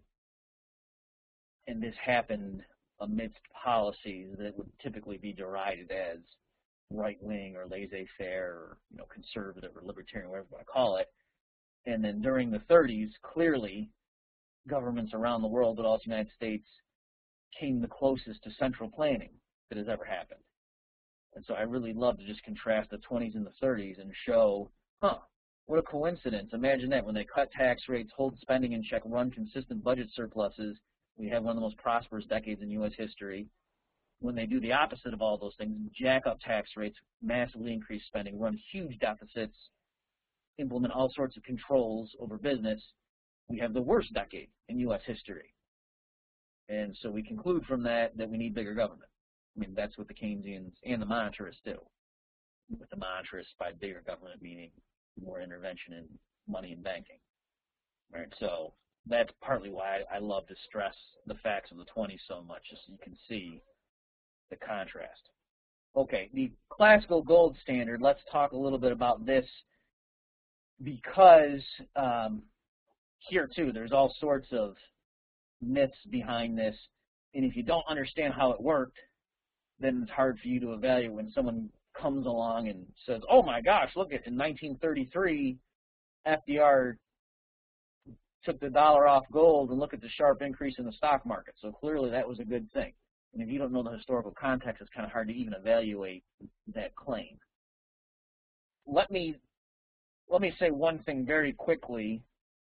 and this happened amidst policies that would typically be derided as right-wing or laissez-faire or, you know, conservative or libertarian, whatever you want to call it. And then during the thirties, clearly, governments around the world, but also the United States, came the closest to central planning that has ever happened. And so I really love to just contrast the twenties and the thirties and show, huh, what a coincidence. Imagine that when they cut tax rates, hold spending in check, run consistent budget surpluses, We have one of the most prosperous decades in U S history. When they do the opposite of all those things, jack up tax rates, massively increase spending, run huge deficits, implement all sorts of controls over business, we have the worst decade in U S history. And so we conclude from that that we need bigger government. I mean, that's what the Keynesians and the monetarists do. With the monetarists, by bigger government meaning more intervention in money and banking. All right, so that's partly why I love to stress the facts of the twenties so much, just so you can see the contrast. Okay, the classical gold standard, let's talk a little bit about this, because um, here too, there's all sorts of myths behind this, and if you don't understand how it worked, then it's hard for you to evaluate when someone comes along and says, oh my gosh, look at in nineteen thirty-three, F D R took the dollar off gold, and look at the sharp increase in the stock market. So clearly that was a good thing. And if you don't know the historical context, it's kind of hard to even evaluate that claim. Let me let me say one thing very quickly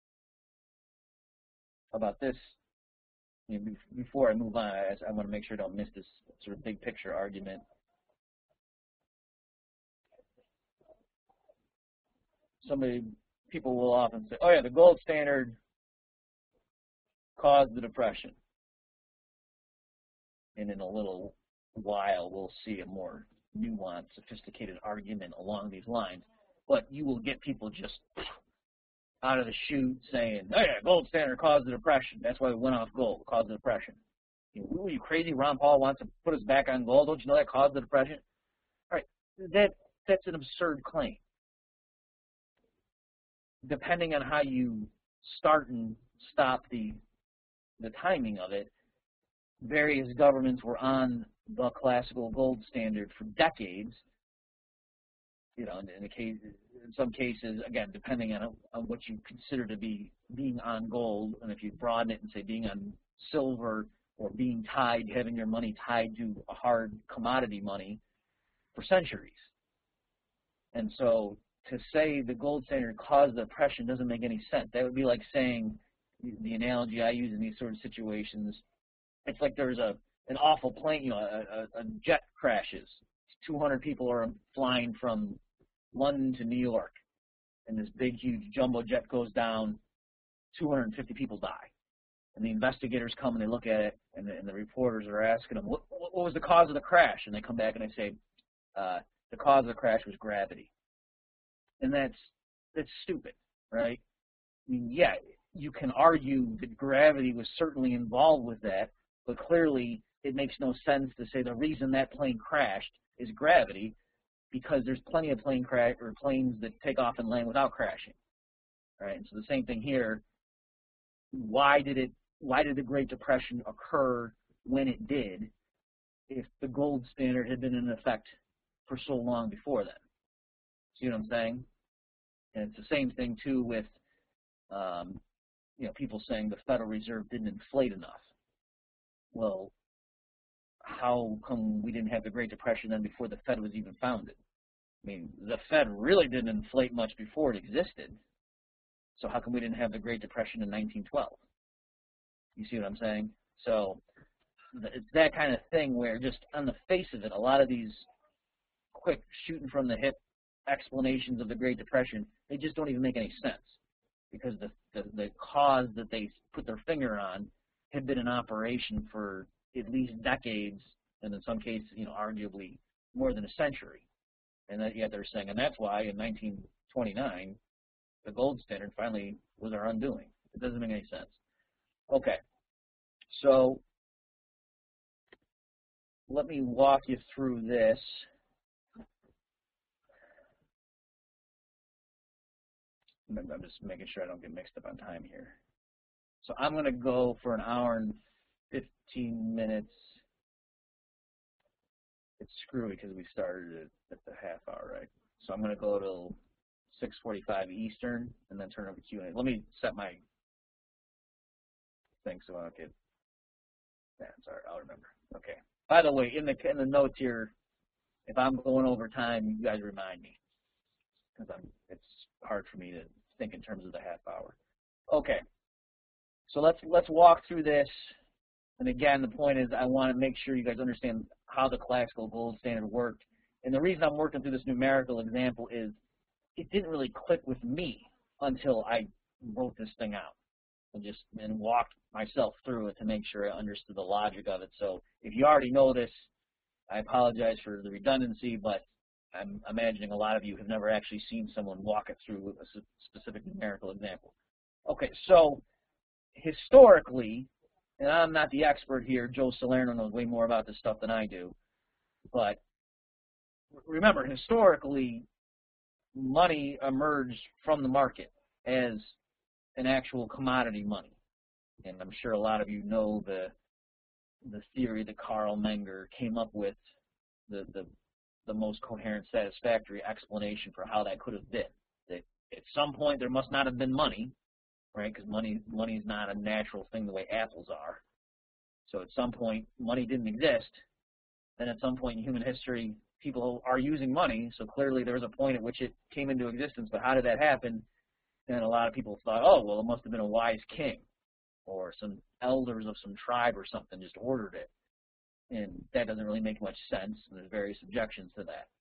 about this. You know, before I move on, I, I want to make sure I don't miss this sort of big picture argument. Somebody, people will often say, oh yeah, the gold standard caused the Depression. And in a little while, we'll see a more nuanced, sophisticated argument along these lines. But you will get people just out of the chute saying, oh yeah, gold standard caused the Depression. That's why we went off gold, caused the Depression. You know, are you crazy? Ron Paul wants to put us back on gold. Don't you know that caused the Depression? All right, that, that's an absurd claim. Depending on how you start and stop the, the timing of it, various governments were on the classical gold standard for decades. You know, in, in, the case, in some cases, again, depending on, on what you consider to be being on gold, and if you broaden it and say being on silver or being tied, having your money tied to a hard commodity money for centuries. And so to say the gold standard caused the Depression doesn't make any sense. That would be like saying, the analogy I use in these sort of situations, it's like there's a an awful plane, you know, a, a jet crashes. two hundred people are flying from London to New York, and this big, huge jumbo jet goes down, two hundred fifty people die. And the investigators come and they look at it, and the, and the reporters are asking them, what, what was the cause of the crash? And they come back and they say, uh, the cause of the crash was gravity. And that's, that's stupid, right? I mean, yeah, you can argue that gravity was certainly involved with that, but clearly it makes no sense to say the reason that plane crashed is gravity, because there's plenty of plane crash or planes that take off and land without crashing, right? And so the same thing here. Why did it? Why did the Great Depression occur when it did, if the gold standard had been in effect for so long before then? See what I'm saying? And it's the same thing too with, um, you know, people saying the Federal Reserve didn't inflate enough. Well, how come we didn't have the Great Depression then before the Fed was even founded? I mean, the Fed really didn't inflate much before it existed. So how come we didn't have the Great Depression in nineteen twelve? You see what I'm saying? So it's that kind of thing where just on the face of it, a lot of these quick shooting from the hip explanations of the Great Depression, they just don't even make any sense, because the, the, the cause that they put their finger on had been in operation for at least decades, and in some cases, you know, arguably more than a century. And that, yet they're saying, and that's why in nineteen twenty-nine, the gold standard finally was our undoing. It doesn't make any sense. Okay, so let me walk you through this. I'm just making sure I don't get mixed up on time here. So I'm going to go for an hour and fifteen minutes. It's screwy because we started it at the half hour, right? So I'm going to go till six forty-five Eastern and then turn over to Q and A. Let me set my thing so I don't get. Yeah, sorry, I'll remember. Okay. By the way, in the in the notes here, if I'm going over time, you guys remind me, because I'm. It's hard for me to think in terms of the half hour. Okay. So let's let's walk through this And again, the point is I want to make sure you guys understand how the classical gold standard worked. And the reason I'm working through this numerical example is it didn't really click with me until I wrote this thing out and just and walked myself through it to make sure I understood the logic of it. So if you already know this, I apologize for the redundancy, but I'm imagining a lot of you have never actually seen someone walk it through a specific numerical example. Okay, so historically, and I'm not the expert here, Joe Salerno knows way more about this stuff than I do, but remember, historically, money emerged from the market as an actual commodity money. And I'm sure a lot of you know the the theory that Carl Menger came up with, the, the, the most coherent, satisfactory explanation for how that could have been. That at some point there must not have been money, right? Because money money is not a natural thing the way apples are. So at some point money didn't exist. Then at some point in human history people are using money, so clearly there was a point at which it came into existence. But how did that happen? And a lot of people thought, oh, well, it must have been a wise king or some elders of some tribe or something just ordered it. And that doesn't really make much sense, and there's various objections to that.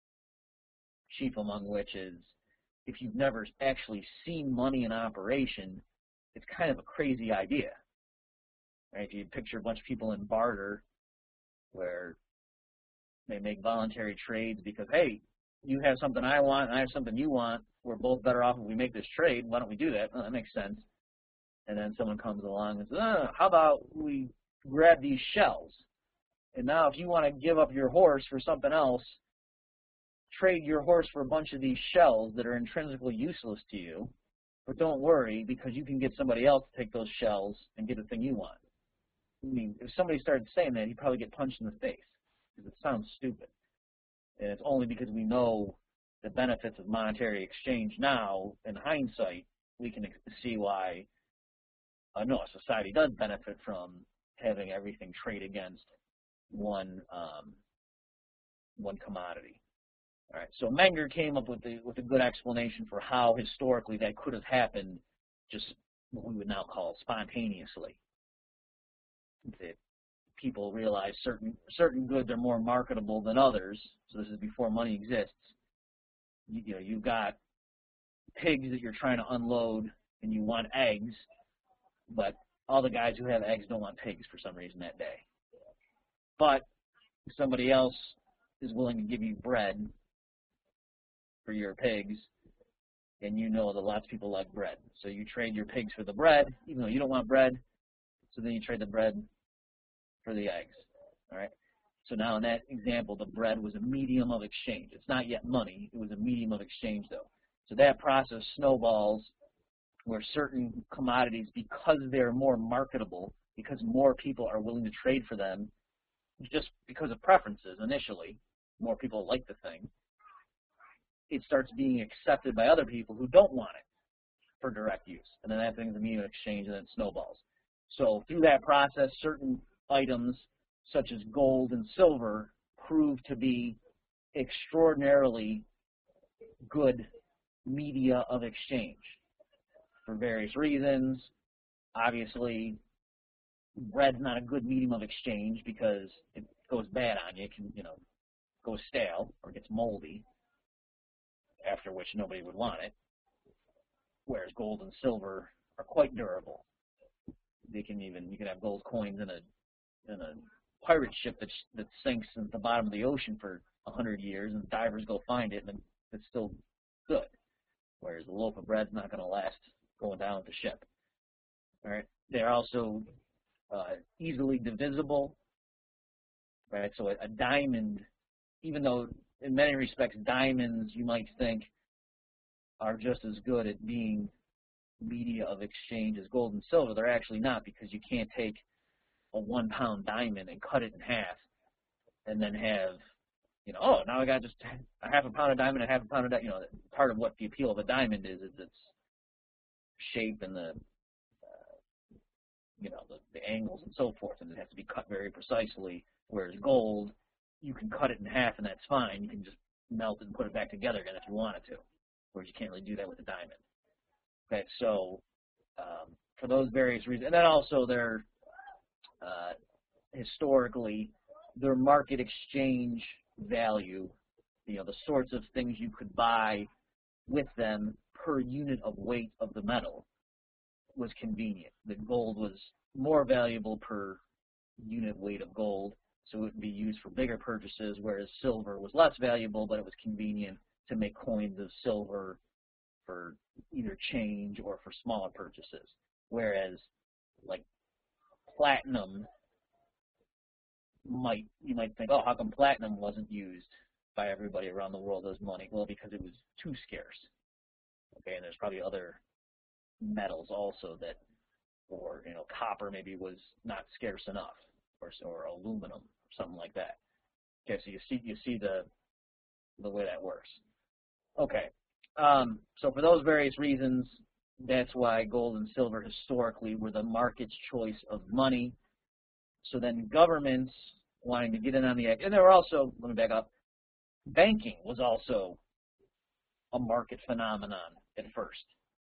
Chief among which is, if you've never actually seen money in operation, it's kind of a crazy idea. Right? If you picture a bunch of people in barter where they make voluntary trades because, hey, you have something I want and I have something you want, we're both better off if we make this trade, why don't we do that? Well, that makes sense. And then someone comes along and says, oh, how about we grab these shells? And now if you want to give up your horse for something else, trade your horse for a bunch of these shells that are intrinsically useless to you, but don't worry because you can get somebody else to take those shells and get the thing you want. I mean, if somebody started saying that, he'd probably get punched in the face because it sounds stupid. And it's only because we know the benefits of monetary exchange now, in hindsight, we can see why uh, no, a society does benefit from having everything trade against one um, one commodity. All right, so Menger came up with the, with a good explanation for how historically that could have happened, just what we would now call spontaneously. That people realize certain certain goods are more marketable than others. So this is before money exists. You, you know, you've got pigs that you're trying to unload, and you want eggs, but all the guys who have eggs don't want pigs for some reason that day. But somebody else is willing to give you bread for your pigs, and you know that lots of people like bread. So you trade your pigs for the bread, even though you don't want bread, so then you trade the bread for the eggs. All right. So now in that example, the bread was a medium of exchange. It's not yet money. It was a medium of exchange, though. So that process snowballs where certain commodities, because they're more marketable, because more people are willing to trade for them, just because of preferences initially, more people like the thing, it starts being accepted by other people who don't want it for direct use. And then that thing's a medium of exchange, and then it snowballs. So through that process, certain items such as gold and silver prove to be extraordinarily good media of exchange for various reasons. Obviously, bread's not a good medium of exchange because it goes bad on you. It can, you know, go stale or gets moldy, after which nobody would want it, whereas gold and silver are quite durable. They can even, you can have gold coins in a in a pirate ship that that sinks at the bottom of the ocean for a hundred years, and divers go find it, and it's still good. Whereas a loaf of bread's not going to last going down with the ship. All right, they're also uh, easily divisible. Right, so a, a diamond, even though in many respects diamonds you might think are just as good at being media of exchange as gold and silver, they're actually not, because you can't take a one pound diamond and cut it in half and then have, you know, oh, now I got just a half a pound of diamond and a half a pound of diamond. You know, part of what the appeal of a diamond is is its shape and the, uh, you know, the, the angles and so forth, and it has to be cut very precisely, whereas gold, you can cut it in half and that's fine. You can just melt it and put it back together again if you wanted to, whereas you can't really do that with a diamond. Okay, so um, for those various reasons, and then also they're uh, historically, their market exchange value, you know, the sorts of things you could buy with them per unit of weight of the metal was convenient. The gold was more valuable per unit weight of gold, so it would be used for bigger purchases, whereas silver was less valuable, but it was convenient to make coins of silver for either change or for smaller purchases. Whereas, like, platinum might, you might think, oh, how come platinum wasn't used by everybody around the world as money? Well, because it was too scarce. Okay, and there's probably other metals also that, or, you know, copper maybe was not scarce enough, or, or aluminum, something like that. Okay, so you see, you see the, the way that works. Okay, um, so for those various reasons, that's why gold and silver historically were the market's choice of money. So then governments wanting to get in on the act, and there were also, let me back up, banking was also a market phenomenon at first.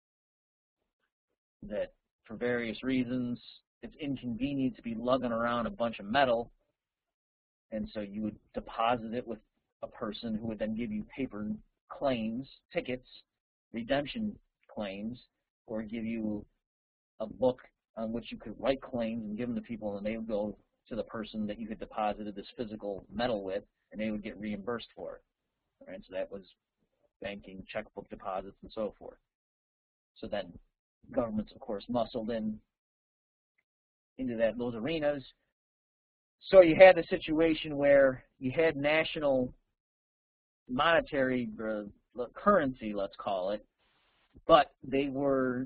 That for various reasons, it's inconvenient to be lugging around a bunch of metal, and so you would deposit it with a person who would then give you paper claims, tickets, redemption claims, or give you a book on which you could write claims and give them to people, and they would go to the person that you had deposited this physical metal with, and they would get reimbursed for it. Right? So that was banking, checkbook deposits, and so forth. So then governments, of course, muscled in into that those arenas. So you had the situation where you had national monetary uh, currency, let's call it, but they were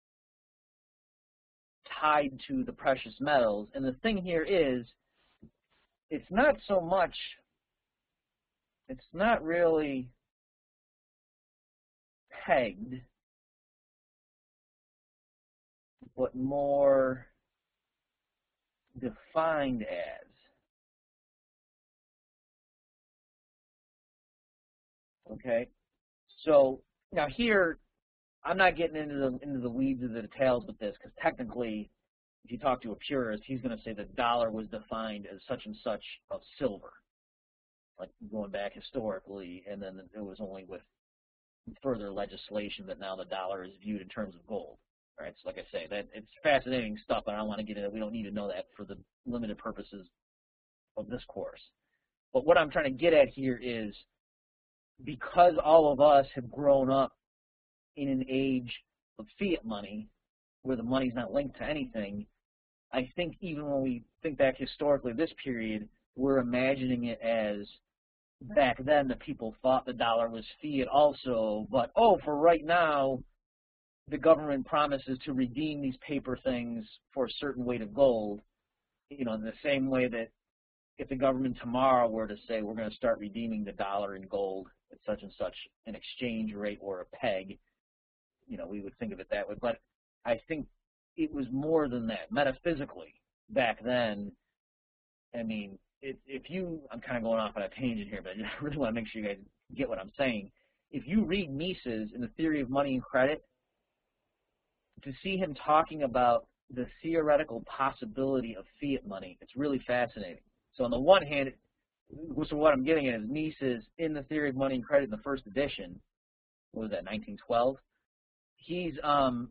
tied to the precious metals. And the thing here is, it's not so much, it's not really pegged, but more defined as. Okay, so now here, I'm not getting into the into the weeds of the details with this, because technically, if you talk to a purist, he's going to say the dollar was defined as such and such of silver, like going back historically, and then it was only with further legislation that now the dollar is viewed in terms of gold. Right? So like I say, that it's fascinating stuff, but I don't want to get into it. We don't need to know that for the limited purposes of this course. But what I'm trying to get at here is, because all of us have grown up in an age of fiat money, where the money's not linked to anything, I think even when we think back historically this period, we're imagining it as back then the people thought the dollar was fiat also, but oh, for right now, the government promises to redeem these paper things for a certain weight of gold, you know, in the same way that if the government tomorrow were to say we're going to start redeeming the dollar in gold at such and such an exchange rate or a peg, you know, we would think of it that way. But I think it was more than that. Metaphysically, back then, I mean, if, if you, I'm kind of going off on a tangent here, but I really want to make sure you guys get what I'm saying. If you read Mises in the Theory of Money and Credit, to see him talking about the theoretical possibility of fiat money, it's really fascinating. So on the one hand, so what I'm getting at is Mises in the Theory of Money and Credit in the first edition, what was that, nineteen twelve? He's um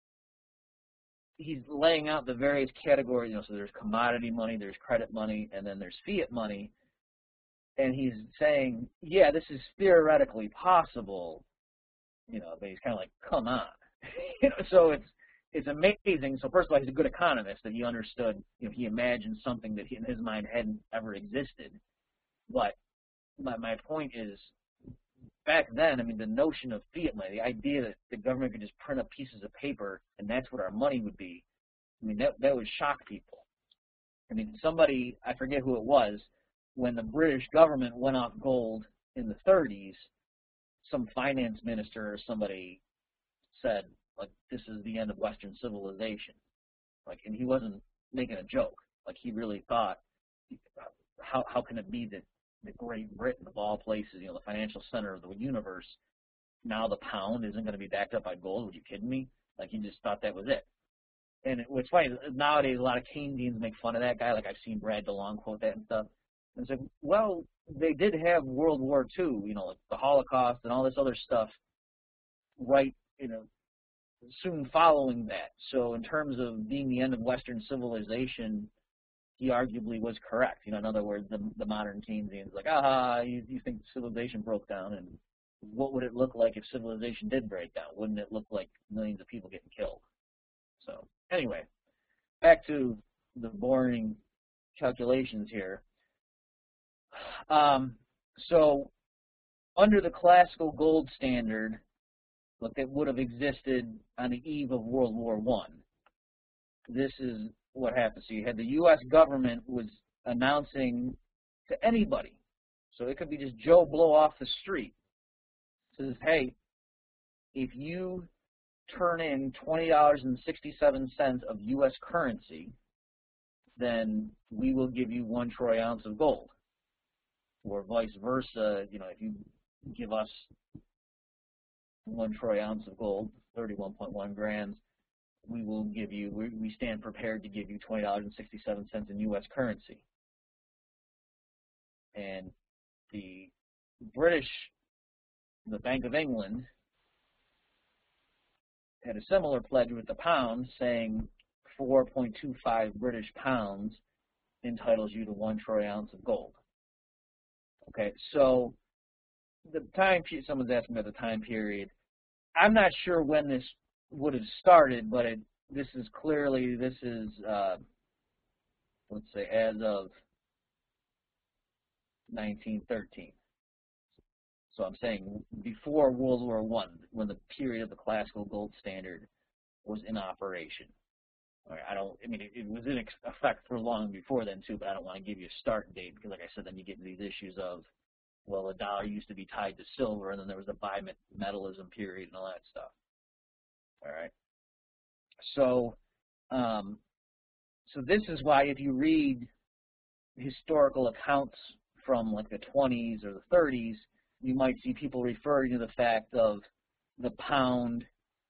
he's laying out the various categories, you know, so there's commodity money, there's credit money, and then there's fiat money. And he's saying, yeah, this is theoretically possible, you know, but he's kind of like, come on. You know, so it's it's amazing. So first of all, he's a good economist, that he understood, you know, he imagined something that he, in his mind hadn't ever existed. But my, my point is, back then, I mean, the notion of fiat money, the idea that the government could just print up pieces of paper and that's what our money would be, I mean, that, that would shock people. I mean, somebody, I forget who it was, when the British government went off gold in the thirties, some finance minister or somebody said, like, this is the end of Western civilization. Like, and he wasn't making a joke. Like, he really thought, how how can it be that the Great Britain, of all places, you know, the financial center of the universe, now the pound isn't going to be backed up by gold? Are you kidding me? Like, he just thought that was it. and it, what's funny, nowadays a lot of Keynesians make fun of that guy. Like I've seen Brad DeLong quote that and stuff. And it's like, well, they did have World War Two, you know, like the Holocaust and all this other stuff, right, you know, soon following that. So in terms of being the end of Western civilization, he arguably was correct. You know, in other words, the, the modern Keynesians like, ah, you, you think civilization broke down, and what would it look like if civilization did break down? Wouldn't it look like millions of people getting killed? So anyway, back to the boring calculations here. Um, so under the classical gold standard, look, that would have existed on the eve of World War One. This is what happened. So you had the U S government was announcing to anybody, so it could be just Joe Blow off the street, says, hey, if you turn in twenty dollars and sixty-seven cents of U S currency, then we will give you one troy ounce of gold. Or vice versa, you know, if you give us one troy ounce of gold, thirty-one point one grams, we will give you, we, we stand prepared to give you twenty dollars and sixty-seven cents in U S currency. And the British, the Bank of England, had a similar pledge with the pound, saying four point two five British pounds entitles you to one troy ounce of gold. Okay, so the time, someone's asking about the time period. I'm not sure when this would have started, but it, this is clearly, this is, uh, let's say, as of nineteen thirteen. So I'm saying before World War One, when the period of the classical gold standard was in operation. All right, I don't, I mean, it, it was in effect for long before then too, but I don't want to give you a start date because, like I said, then you get into these issues of, well, the dollar used to be tied to silver, and then there was a bimetallism period and all that stuff. All right. So, um, so this is why if you read historical accounts from like the twenties or the thirties, you might see people referring to the fact of the pound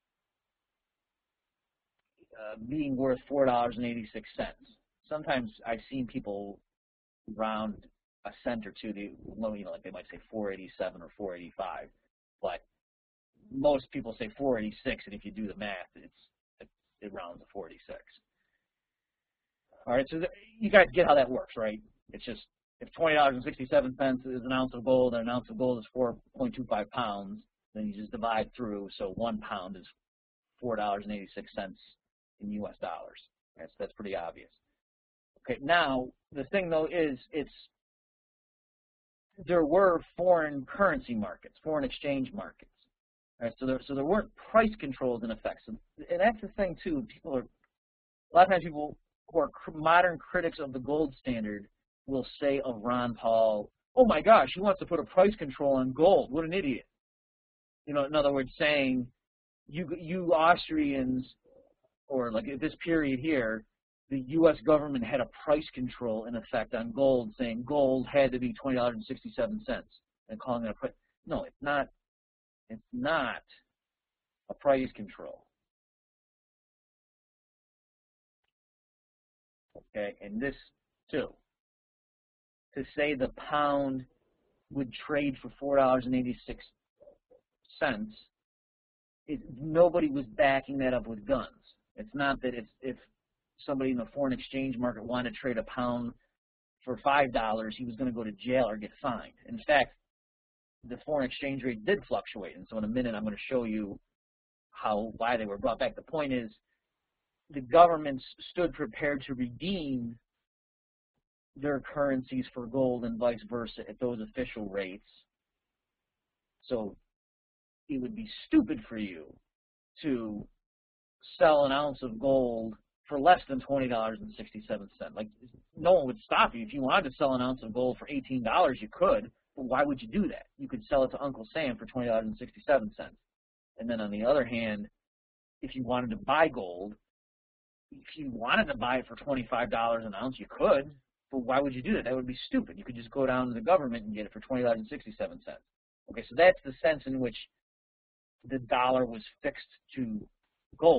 uh, being worth four dollars and eighty-six cents. Sometimes I've seen people round a cent or two, the, you know, like they might say four eighty-seven or four eighty-five, but most people say four eighty-six, and if you do the math, it's it, it rounds to four eighty-six. All right, so the, you guys get how that works, right? It's just if twenty dollars and sixty-seven cents is an ounce of gold, and an ounce of gold is four point two five pounds, then you just divide through, so one pound is four dollars and eighty-six cents in U S dollars. That's, that's pretty obvious. Okay, now, the thing, though, is it's there were foreign currency markets, foreign exchange markets. Right, so there, so there weren't price controls in effect. So, and that's the thing, too. People are, a lot of times people who are modern critics of the gold standard will say of Ron Paul, oh my gosh, he wants to put a price control on gold. What an idiot. You know, in other words, saying you, you Austrians, or like at this period here, the U S government had a price control in effect on gold, saying gold had to be twenty dollars and sixty-seven cents, and calling it a price. No, it's not. It's not a price control. Okay, and this too. To say the pound would trade for four dollars and eighty-six cents, it, nobody was backing that up with guns. It's not that if, if somebody in the foreign exchange market wanted to trade a pound for five dollars, he was going to go to jail or get fined. In fact, the foreign exchange rate did fluctuate, and so in a minute I'm going to show you how why they were brought back. The point is, the governments stood prepared to redeem their currencies for gold and vice versa at those official rates. So it would be stupid for you to sell an ounce of gold for less than twenty dollars and sixty-seven cents. Like, no one would stop you. If you wanted to sell an ounce of gold for eighteen dollars, you could, but why would you do that? You could sell it to Uncle Sam for twenty dollars and sixty-seven cents. And then on the other hand, if you wanted to buy gold, if you wanted to buy it for twenty-five dollars an ounce, you could, but why would you do that? That would be stupid. You could just go down to the government and get it for twenty dollars and sixty-seven cents. Okay, so that's the sense in which the dollar was fixed to gold.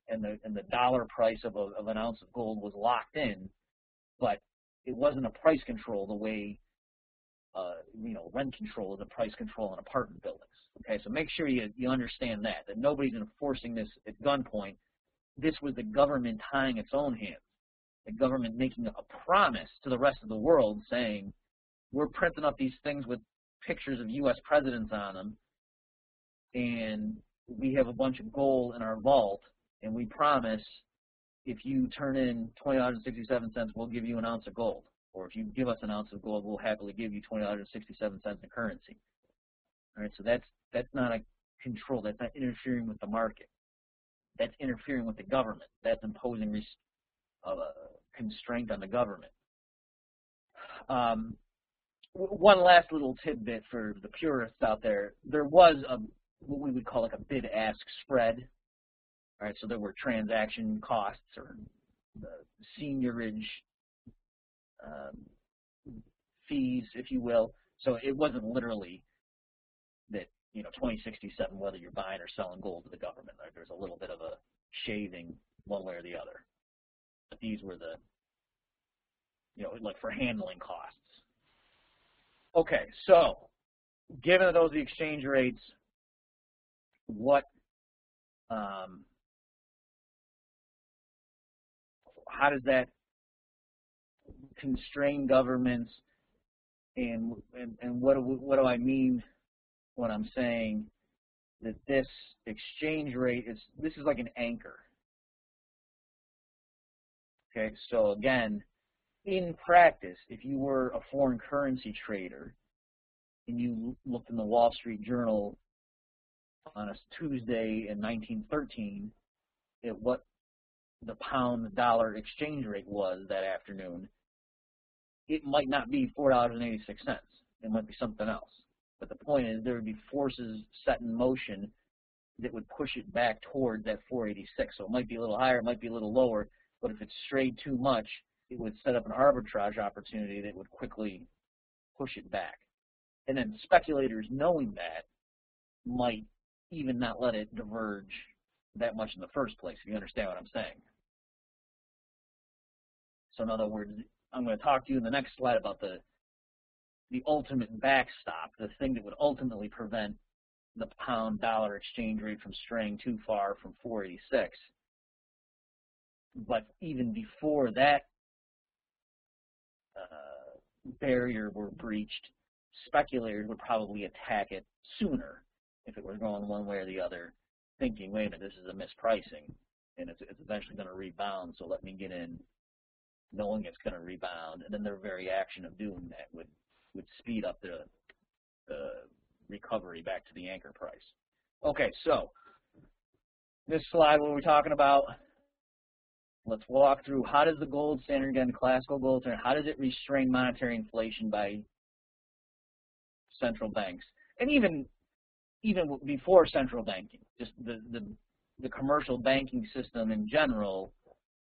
and the and the dollar price of, a, of an ounce of gold was locked in, but it wasn't a price control the way uh, you know rent control is a price control in apartment buildings. Okay, so make sure you you understand that that nobody's enforcing this at gunpoint. This was the government tying its own hands, the government making a promise to the rest of the world saying, we're printing up these things with pictures of U S presidents on them, and we have a bunch of gold in our vault, and we promise if you turn in twenty dollars and sixty-seven cents, we'll give you an ounce of gold. Or if you give us an ounce of gold, we'll happily give you twenty dollars and sixty-seven cents in currency. All right, so that's, that's not a control. That's not interfering with the market. That's interfering with the government. That's imposing res uh, constraint on the government. Um, one last little tidbit for the purists out there. There was a what we would call like a bid-ask spread. All right, so there were transaction costs or the seigniorage um, fees, if you will. So it wasn't literally that, you know, twenty sixty-seven, whether you're buying or selling gold to the government. Right? There's a little bit of a shaving one way or the other. But these were the, you know, like for handling costs. Okay, so given that those are the exchange rates, what, um, how does that constrain governments, and and, and what do what do I mean when I'm saying that this exchange rate is this is like an anchor? Okay, so again, in practice, if you were a foreign currency trader and you looked in the Wall Street Journal on a Tuesday in nineteen thirteen at what the pound-dollar exchange rate was that afternoon, it might not be four dollars and eighty-six cents. It might be something else. But the point is there would be forces set in motion that would push it back toward that four eighty-six. So it might be a little higher, it might be a little lower, but if it strayed too much, it would set up an arbitrage opportunity that would quickly push it back. And then speculators, knowing that, might even not let it diverge that much in the first place, if you understand what I'm saying. So in other words, I'm going to talk to you in the next slide about the, the ultimate backstop, the thing that would ultimately prevent the pound-dollar exchange rate from straying too far from four eighty-six. But even before that uh, barrier were breached, speculators would probably attack it sooner if it was going one way or the other, thinking, wait a minute, this is a mispricing, and it's, it's eventually going to rebound, so let me get in knowing it's going to rebound. And then their very action of doing that would, would speed up the, the recovery back to the anchor price. Okay, so this slide, what we're talking about, let's walk through how does the gold standard, again, classical gold standard, how does it restrain monetary inflation by central banks? And even even before central banking, just the, the, the commercial banking system in general,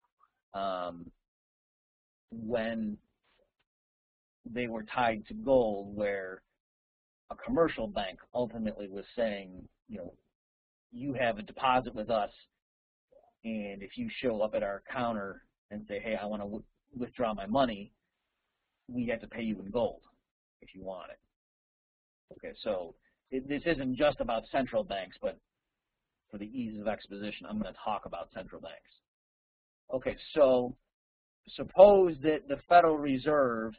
um, when they were tied to gold, where a commercial bank ultimately was saying, you know, you have a deposit with us, and if you show up at our counter and say, hey, I want to w withdraw my money, we have to pay you in gold if you want it. Okay, so it, this isn't just about central banks, but for the ease of exposition, I'm going to talk about central banks. Okay, so suppose that the Federal Reserve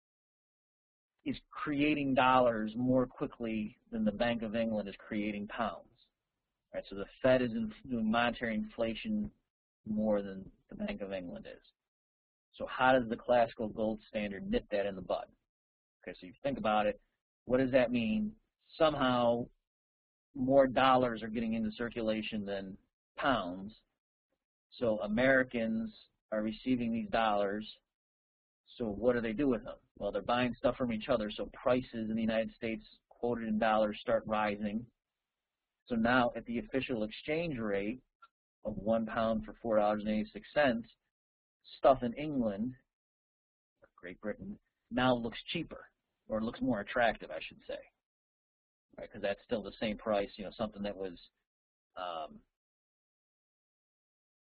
is creating dollars more quickly than the Bank of England is creating pounds. Right, so the Fed is doing monetary inflation more than the Bank of England is. So how does the classical gold standard nip that in the bud? Okay, so you think about it, what does that mean? Somehow more dollars are getting into circulation than pounds. So Americans are receiving these dollars. So what do they do with them? Well, they're buying stuff from each other, so prices in the United States quoted in dollars start rising. So now at the official exchange rate of one pound for four dollars and eighty-six cents, stuff in England, Great Britain, now looks cheaper, or looks more attractive, I should say, right? Because that's still the same price, you know, something that was um,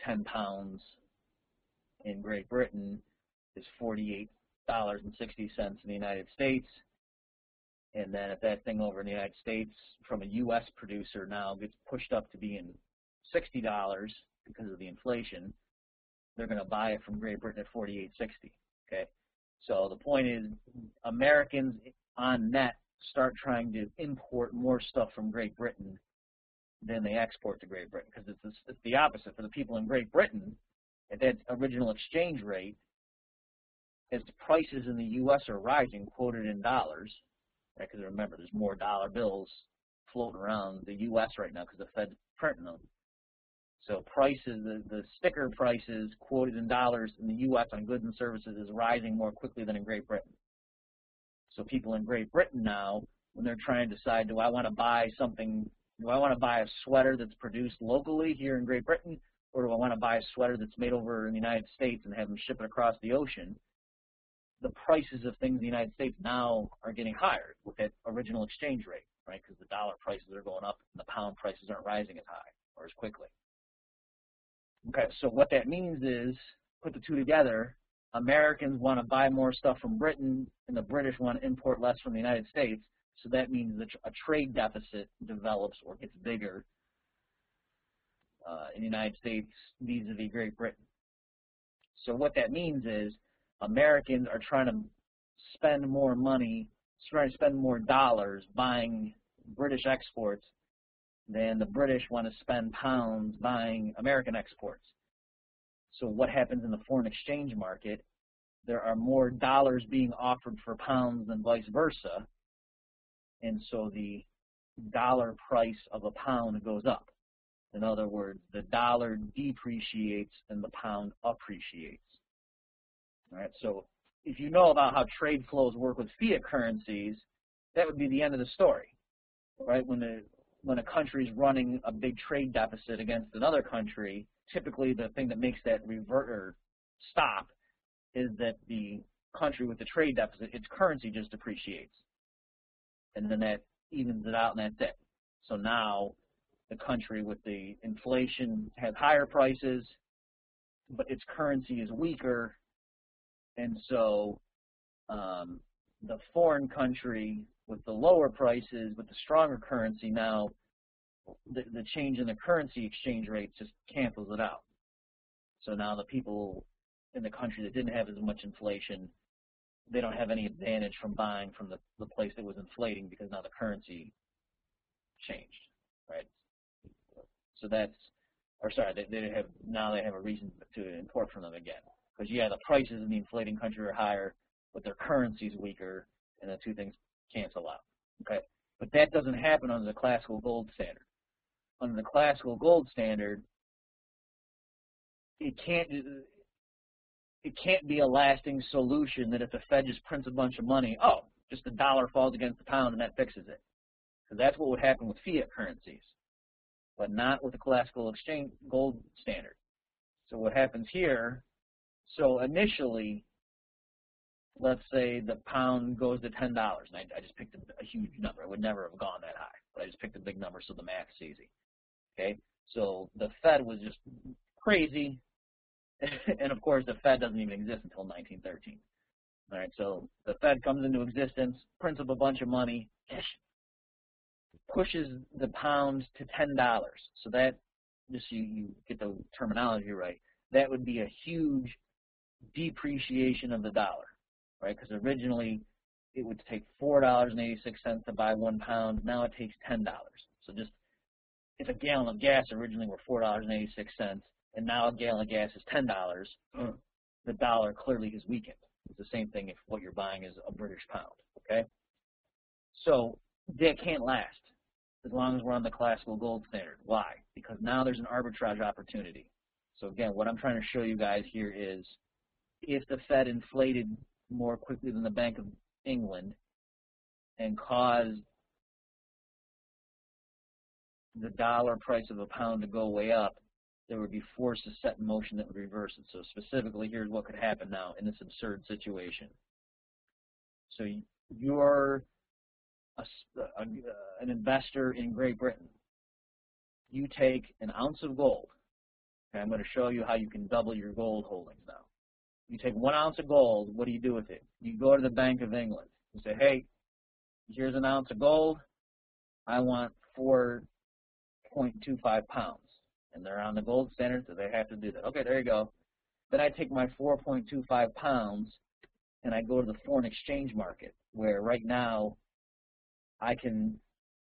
ten pounds in Great Britain is forty-eight dollars and sixty cents in the United States. And then if that thing over in the United States from a U S producer now gets pushed up to being sixty dollars because of the inflation, they're going to buy it from Great Britain at forty-eight sixty. Okay, so the point is, Americans on net start trying to import more stuff from Great Britain than they export to Great Britain, because it's, it's the opposite for the people in Great Britain. At that original exchange rate, as the prices in the U S are rising, quoted in dollars, because right, remember, there's more dollar bills floating around the U S right now because the Fed's printing them. So prices, the, the sticker prices quoted in dollars in the U S on goods and services is rising more quickly than in Great Britain. So people in Great Britain now, when they're trying to decide, do I want to buy something, do I want to buy a sweater that's produced locally here in Great Britain, or do I want to buy a sweater that's made over in the United States and have them ship it across the ocean? The prices of things in the United States now are getting higher with that original exchange rate, right? Because the dollar prices are going up and the pound prices aren't rising as high or as quickly. Okay, so what that means is, put the two together, Americans want to buy more stuff from Britain and the British want to import less from the United States. So that means that a trade deficit develops or gets bigger uh, in the United States vis-a-vis Great Britain. So what that means is Americans are trying to spend more money, trying to spend more dollars buying British exports than the British want to spend pounds buying American exports. So what happens in the foreign exchange market, there are more dollars being offered for pounds than vice versa, and so the dollar price of a pound goes up. In other words, the dollar depreciates and the pound appreciates. All right, so if you know about how trade flows work with fiat currencies, that would be the end of the story, right? When the when a country is running a big trade deficit against another country, typically the thing that makes that revert or stop is that the country with the trade deficit, its currency just depreciates, and then that evens it out, and that's it. So now the country with the inflation has higher prices, but its currency is weaker. And so um, the foreign country with the lower prices, with the stronger currency now, the, the change in the currency exchange rate just cancels it out. So now the people in the country that didn't have as much inflation, they don't have any advantage from buying from the, the place that was inflating because now the currency changed, right? So that's, or sorry, they, they have now they have a reason to import from them again. Because, yeah, the prices in the inflating country are higher, but their currency is weaker, and the two things cancel out. Okay? But that doesn't happen under the classical gold standard. Under the classical gold standard, it can't, it can't be a lasting solution that if the Fed just prints a bunch of money, oh, just the dollar falls against the pound and that fixes it. So that's what would happen with fiat currencies, but not with the classical exchange gold standard. So what happens here, so initially, let's say the pound goes to ten dollars, and I, I just picked a, a huge number. I would never have gone that high, but I just picked a big number so the math is easy. Okay, so the Fed was just crazy, and of course the Fed doesn't even exist until nineteen thirteen. All right, so the Fed comes into existence, prints up a bunch of money, pushes the pound to ten dollars. So that, just so you, you get the terminology right, that would be a huge depreciation of the dollar, right? Because originally it would take four dollars and eighty-six cents to buy one pound. Now it takes ten dollars. So just, if a gallon of gas originally were four dollars and eighty-six cents, and now a gallon of gas is ten dollars, the dollar clearly has weakened. It's the same thing if what you're buying is a British pound, okay? So that can't last as long as we're on the classical gold standard. Why? Because now there's an arbitrage opportunity. So again, what I'm trying to show you guys here is, if the Fed inflated more quickly than the Bank of England and caused the dollar price of a pound to go way up, there would be forces set in motion that would reverse it. So specifically, here's what could happen now in this absurd situation. So you're a, a, an investor in Great Britain. You take an ounce of gold, Okay, I'm going to show you how you can double your gold holdings now. You take one ounce of gold, what do you do with it? You go to the Bank of England. You say, hey, here's an ounce of gold. I want four point two five pounds. And they're on the gold standard, so they have to do that. Okay, there you go. Then I take my four point two five pounds and I go to the foreign exchange market, where right now I can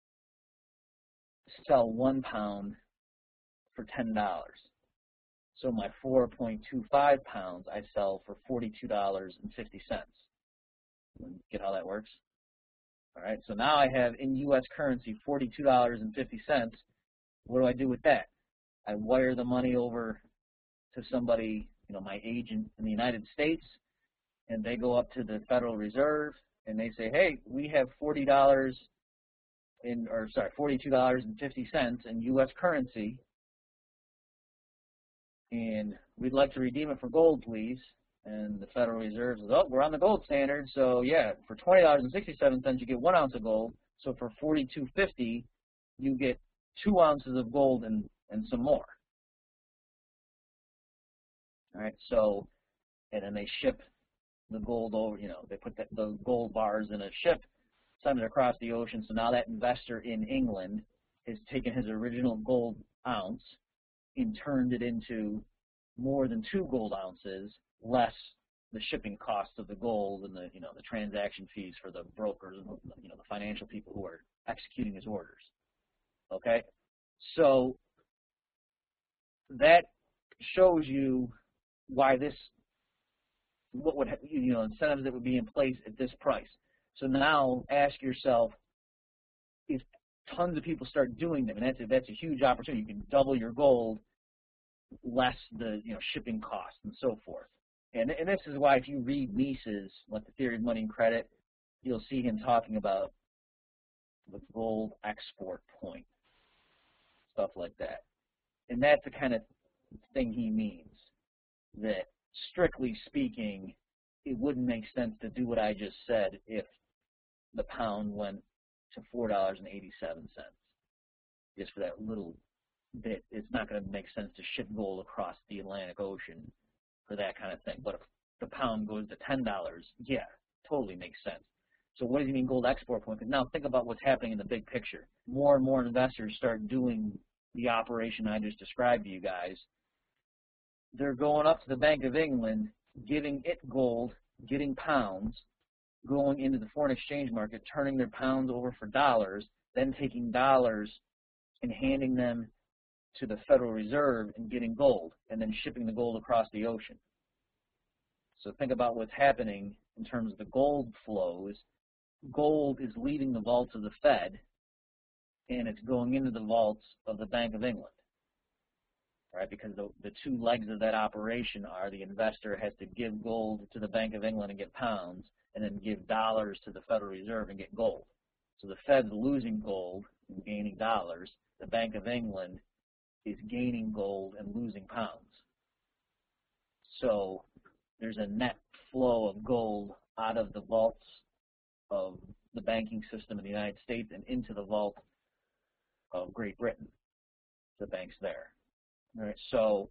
sell one pound for ten dollars. So my four point two five pounds I sell for forty-two dollars and fifty cents. Get how that works? All right, so now I have in U S currency forty-two dollars and fifty cents. What do I do with that? I wire the money over to somebody, you know, my agent in the United States, and they go up to the Federal Reserve and they say, hey, we have forty dollars in, or sorry, forty-two dollars and fifty cents in U S currency, and we'd like to redeem it for gold, please. And the Federal Reserve says, oh, we're on the gold standard, so yeah, for twenty dollars and sixty-seven cents you get one ounce of gold. So for forty-two fifty, you get two ounces of gold and and some more. All right, so and then they ship the gold over. You know, they put the, the gold bars in a ship, send it across the ocean. So now that investor in England has taken his original gold ounce and turned it into more than two gold ounces, less the shipping costs of the gold and the you know the transaction fees for the brokers and you know the financial people who are executing his orders. Okay, so that shows you why this what would you know incentives that would be in place at this price. So now ask yourself, if tons of people start doing them, and that's a, that's a huge opportunity. You can double your gold, less the you know shipping costs and so forth. And and this is why if you read Mises, like the Theory of Money and Credit, you'll see him talking about the gold export point, stuff like that. And that's the kind of thing he means, that strictly speaking, it wouldn't make sense to do what I just said if the pound went to four dollars and eighty-seven cents. Just for that little bit, it's not going to make sense to ship gold across the Atlantic Ocean for that kind of thing. But if the pound goes to ten dollars, yeah, totally makes sense. So what does he mean gold export point? Now think about what's happening in the big picture. More and more investors start doing the operation I just described to you guys. They're going up to the Bank of England, giving it gold, getting pounds, going into the foreign exchange market, turning their pounds over for dollars, then taking dollars and handing them to the Federal Reserve and getting gold, and then shipping the gold across the ocean. So think about what's happening in terms of the gold flows. Gold is leaving the vaults of the Fed, and it's going into the vaults of the Bank of England, right? Because the, the two legs of that operation are the investor has to give gold to the Bank of England and get pounds, and then give dollars to the Federal Reserve and get gold. So the Fed's losing gold and gaining dollars. The Bank of England is gaining gold and losing pounds. So there's a net flow of gold out of the vaults of the banking system in the United States and into the vault of Great Britain, the banks there. All right, so,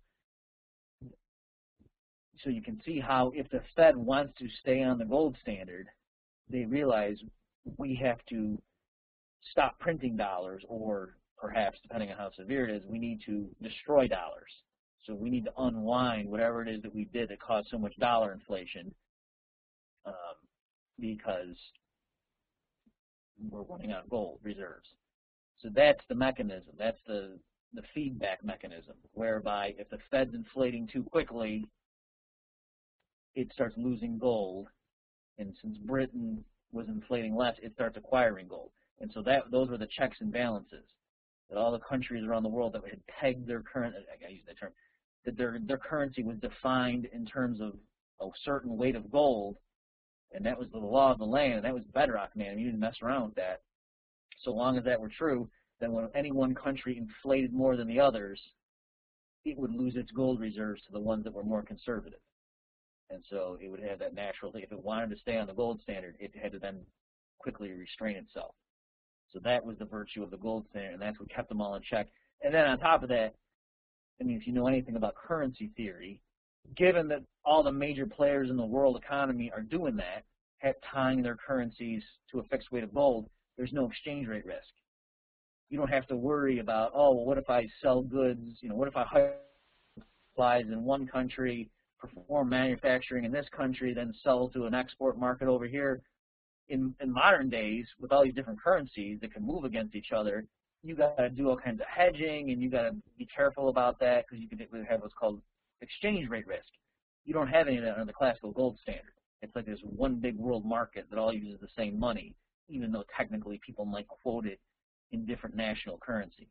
so you can see how if the Fed wants to stay on the gold standard, they realize we have to stop printing dollars, or perhaps, depending on how severe it is, we need to destroy dollars. So we need to unwind whatever it is that we did that caused so much dollar inflation, um, because we're running out of gold reserves. So that's the mechanism. That's the, the feedback mechanism, whereby if the Fed's inflating too quickly, it starts losing gold. And since Britain was inflating less, it starts acquiring gold. And so that those were the checks and balances that all the countries around the world that had pegged their current, I use that term, that their, their currency was defined in terms of a certain weight of gold, and that was the law of the land, and that was bedrock, man. You didn't mess around with that. So long as that were true, then when any one country inflated more than the others, it would lose its gold reserves to the ones that were more conservative. And so it would have that natural thing. If it wanted to stay on the gold standard, it had to then quickly restrain itself. So that was the virtue of the gold standard, and that's what kept them all in check. And then on top of that, I mean, if you know anything about currency theory, given that all the major players in the world economy are doing that, have tying their currencies to a fixed weight of gold, there's no exchange rate risk. You don't have to worry about, oh, well, what if I sell goods, you know, what if I hire supplies in one country, perform manufacturing in this country, then sell to an export market over here. In, in modern days, with all these different currencies that can move against each other, you got to do all kinds of hedging, and you got to be careful about that because you could have what's called exchange rate risk. You don't have any of that under the classical gold standard. It's like there's one big world market that all uses the same money, even though technically people might quote it in different national currencies.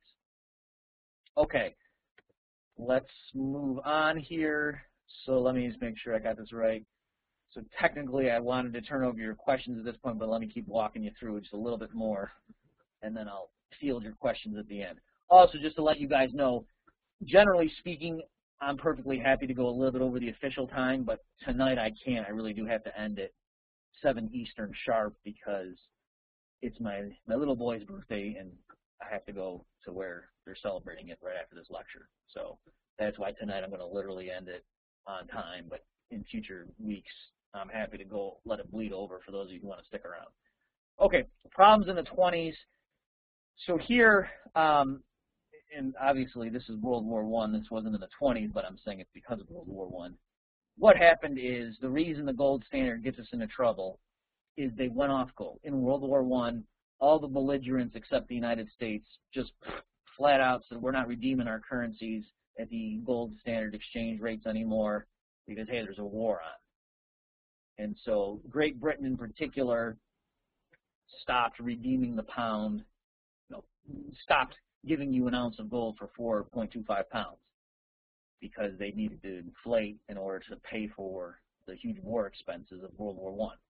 Okay, let's move on here. So let me just make sure I got this right. So technically I wanted to turn over your questions at this point, but let me keep walking you through just a little bit more, and then I'll field your questions at the end. Also, just to let you guys know, generally speaking, I'm perfectly happy to go a little bit over the official time, but tonight I can't. I really do have to end at seven Eastern sharp because it's my, my little boy's birthday, and I have to go to where they're celebrating it right after this lecture. So that's why tonight I'm going to literally end it on time, but in future weeks, I'm happy to go let it bleed over for those of you who want to stick around. Okay, problems in the twenties. So here, um, and obviously this is World War One. This wasn't in the twenties, but I'm saying it's because of World War One. What happened is the reason the gold standard gets us into trouble is they went off gold. In World War One, all the belligerents except the United States just flat out said we're not redeeming our currencies at the gold standard exchange rates anymore because, hey, there's a war on. And so Great Britain in particular stopped redeeming the pound, you know, stopped giving you an ounce of gold for four point two five pounds because they needed to inflate in order to pay for the huge war expenses of World War One.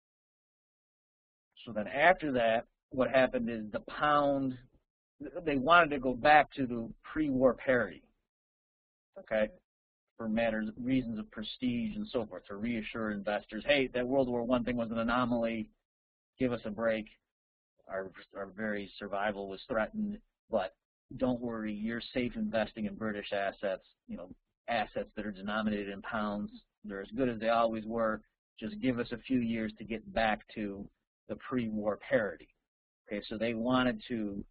So then after that, what happened is the pound, they wanted to go back to the pre-war parity, okay, for matters, reasons of prestige and so forth, to reassure investors, hey, that World War One thing was an anomaly, give us a break, our, our very survival was threatened, but don't worry, you're safe investing in British assets, you know, assets that are denominated in pounds, they're as good as they always were, just give us a few years to get back to the pre-war parity. Okay, so they wanted to,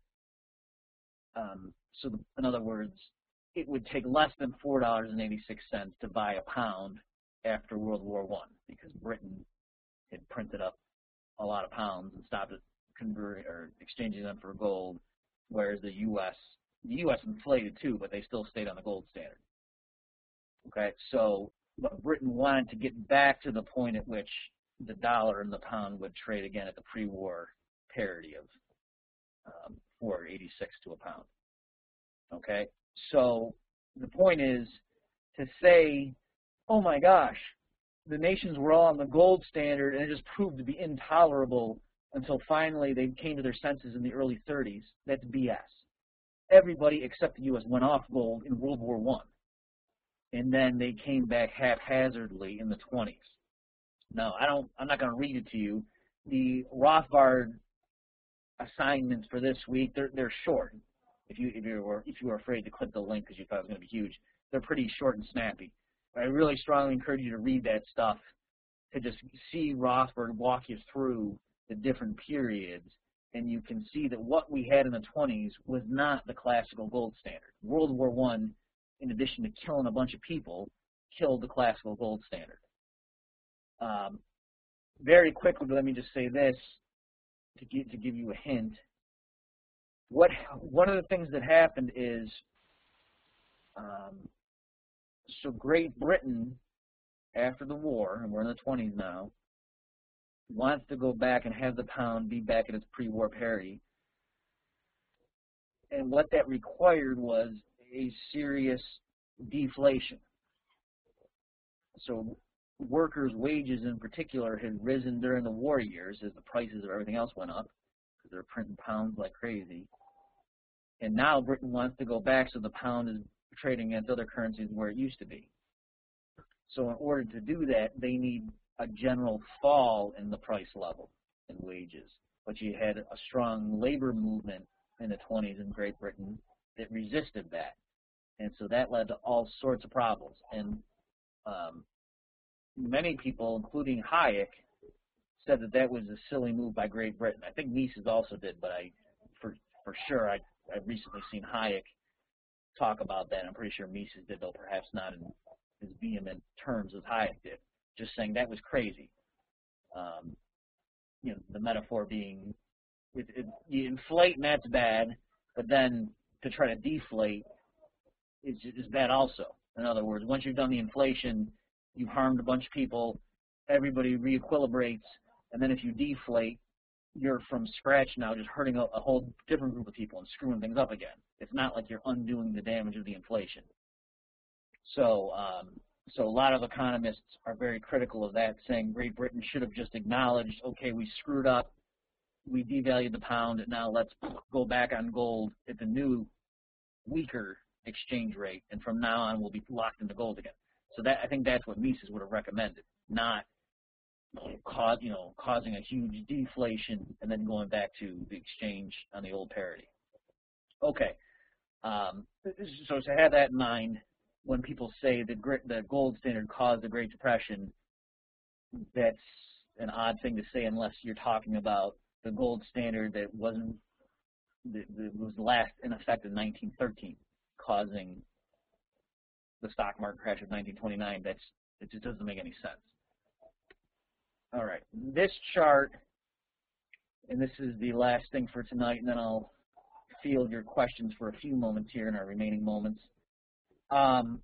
um, so the, in other words, it would take less than four dollars and eighty-six cents to buy a pound after World War One because Britain had printed up a lot of pounds and stopped converting or exchanging them for gold, whereas the U S the U S inflated too, but they still stayed on the gold standard. Okay, so but Britain wanted to get back to the point at which the dollar and the pound would trade again at the pre-war parity of um, four eighty-six to a pound. Okay, so the point is to say, oh my gosh, the nations were all on the gold standard and it just proved to be intolerable until finally they came to their senses in the early thirties. That's B S. Everybody except the U S went off gold in World War One, and then they came back haphazardly in the twenties. No, I don't. I'm not going to read it to you. The Rothbard assignments for this week, they're they're short. If you if you were if you were afraid to click the link because you thought it was going to be huge, they're pretty short and snappy. But I really strongly encourage you to read that stuff to just see Rothbard walk you through the different periods, and you can see that what we had in the twenties was not the classical gold standard. World War One, in addition to killing a bunch of people, killed the classical gold standard. Um, very quickly, let me just say this to give, to give you a hint. What one of the things that happened is, um, so Great Britain, after the war, and we're in the twenties now, wants to go back and have the pound be back at its pre-war parity. And what that required was a serious deflation. So workers' wages in particular had risen during the war years as the prices of everything else went up because they're printing pounds like crazy. And now Britain wants to go back so the pound is trading against other currencies where it used to be. So in order to do that, they need a general fall in the price level and wages. But you had a strong labor movement in the twenties in Great Britain that resisted that. And so that led to all sorts of problems. And um, many people, including Hayek, said that that was a silly move by Great Britain. I think Mises also did, but I, for for sure, I I've recently seen Hayek talk about that. I'm pretty sure Mises did, though perhaps not in as vehement terms as Hayek did. Just saying that was crazy. Um, you know, the metaphor being, it, it, you inflate and that's bad, but then to try to deflate is is bad also. In other words, once you've done the inflation, you've harmed a bunch of people, everybody re-equilibrates, and then if you deflate, you're from scratch now just hurting a, a whole different group of people and screwing things up again. It's not like you're undoing the damage of the inflation. So, um, so a lot of economists are very critical of that, saying Great Britain should have just acknowledged, okay, we screwed up, we devalued the pound, and now let's go back on gold at the new, weaker exchange rate, and from now on we'll be locked into gold again. So that I think that's what Mises would have recommended, not cause, you know, causing a huge deflation and then going back to the exchange on the old parity. Okay, um, so to have that in mind, when people say that the gold standard caused the Great Depression, that's an odd thing to say unless you're talking about the gold standard that wasn't that was last in effect in nineteen thirteen, causing the stock market crash of nineteen twenty-nine. That's it just doesn't make any sense. All right, this chart, and this is the last thing for tonight, and then I'll field your questions for a few moments here in our remaining moments. Um,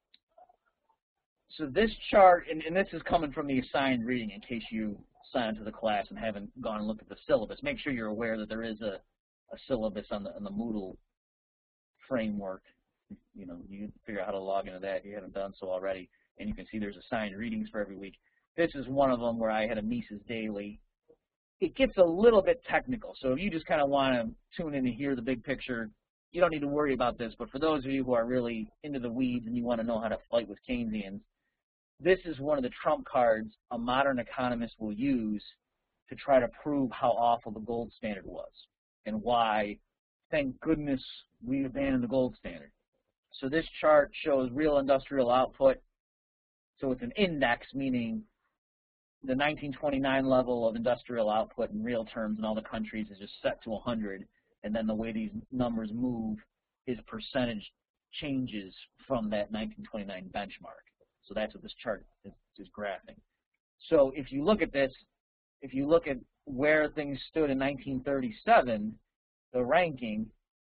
so this chart, and, and this is coming from the assigned reading in case you sign into the class and haven't gone and looked at the syllabus. Make sure you're aware that there is a, a syllabus on the, on the Moodle framework. You know, you can figure out how to log into that if you haven't done so already, and you can see there's assigned readings for every week. This is one of them where I had a Mises Daily. It gets a little bit technical, so if you just kind of want to tune in and hear the big picture, you don't need to worry about this, but for those of you who are really into the weeds and you want to know how to fight with Keynesians, this is one of the trump cards a modern economist will use to try to prove how awful the gold standard was and why, thank goodness, we abandoned the gold standard. So this chart shows real industrial output. So it's an index, meaning the nineteen twenty-nine level of industrial output in real terms in all the countries is just set to one hundred, and then the way these numbers move is percentage changes from that nineteen twenty-nine benchmark. So that's what this chart is, is graphing. So if you look at this, if you look at where things stood in nineteen thirty-seven, the ranking,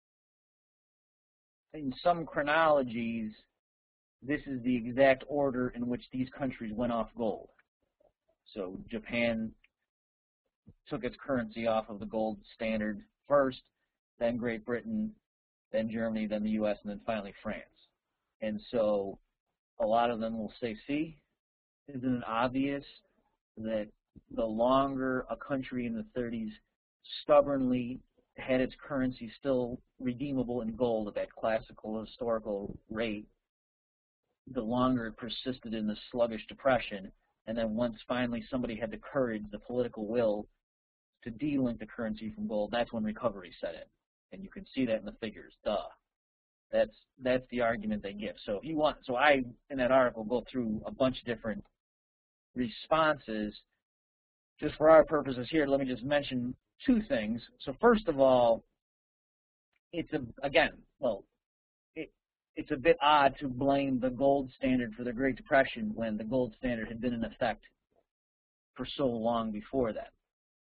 in some chronologies, this is the exact order in which these countries went off gold. So Japan took its currency off of the gold standard first, then Great Britain, then Germany, then the U S, and then finally France. And so a lot of them will say, see, isn't it obvious that the longer a country in the thirties stubbornly had its currency still redeemable in gold at that classical historical rate, the longer it persisted in the sluggish depression. And then once finally somebody had the courage, the political will, to de-link the currency from gold, that's when recovery set in. And you can see that in the figures, duh. That's, that's the argument they give. So if you want, so I, in that article, go through a bunch of different responses. Just for our purposes here, let me just mention two things. So first of all, it's, a, again, well, it's a bit odd to blame the gold standard for the Great Depression when the gold standard had been in effect for so long before that.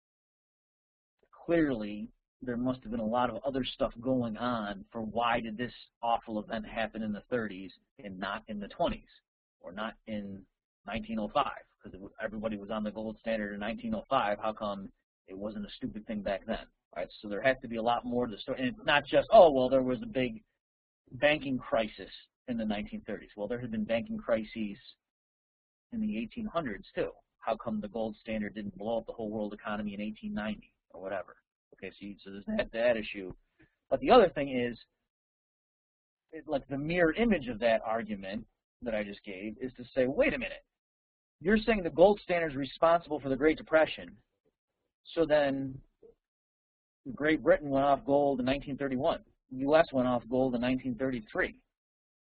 Clearly, there must have been a lot of other stuff going on for why did this awful event happen in the thirties and not in the twenties or not in nineteen oh five, because everybody was on the gold standard in nineteen oh five. How come it wasn't a stupid thing back then? All right, so there has to be a lot more to the story. And it's not just, oh, well, there was a big banking crisis in the nineteen thirties. Well, there had been banking crises in the eighteen hundreds too. How come the gold standard didn't blow up the whole world economy in eighteen ninety or whatever? Okay, so, you, so there's that, that issue. But the other thing is, it, like the mirror image of that argument that I just gave is to say, wait a minute, you're saying the gold standard is responsible for the Great Depression, so then Great Britain went off gold in nineteen thirty-one. The U S went off gold in nineteen thirty-three.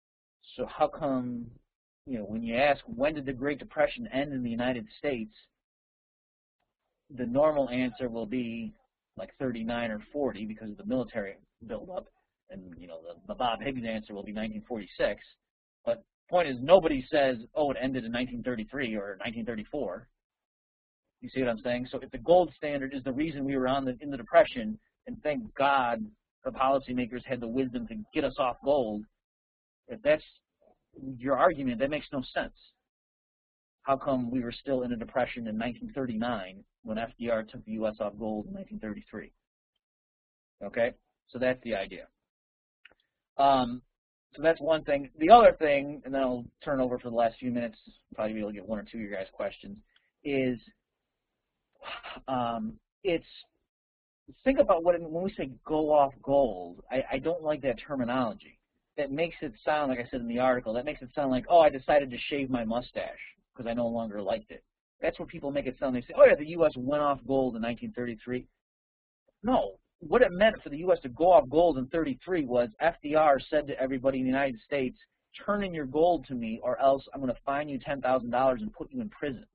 So how come, you know, when you ask when did the Great Depression end in the United States, the normal answer will be like thirty-nine or forty because of the military buildup, and you know the, the Bob Higgs answer will be nineteen forty-six. But the point is, nobody says, oh, it ended in nineteen thirty-three or nineteen thirty-four. You see what I'm saying? So if the gold standard is the reason we were on the, in the Depression, and thank God the policymakers had the wisdom to get us off gold, if that's your argument, that makes no sense. How come we were still in a depression in nineteen thirty-nine when F D R took the U S off gold in nineteen thirty-three? Okay, so that's the idea. Um, so that's one thing. The other thing, and then I'll turn over for the last few minutes, probably be able to get one or two of your guys' questions, is um, it's, think about what it, when we say go off gold, I, I don't like that terminology. That makes it sound, like I said in the article, that makes it sound like, oh, I decided to shave my mustache because I no longer liked it. That's what people make it sound. They say, oh, yeah, the U S went off gold in nineteen thirty-three. No. What it meant for the U S to go off gold in thirty-three was F D R said to everybody in the United States, turn in your gold to me or else I'm going to fine you ten thousand dollars and put you in prison.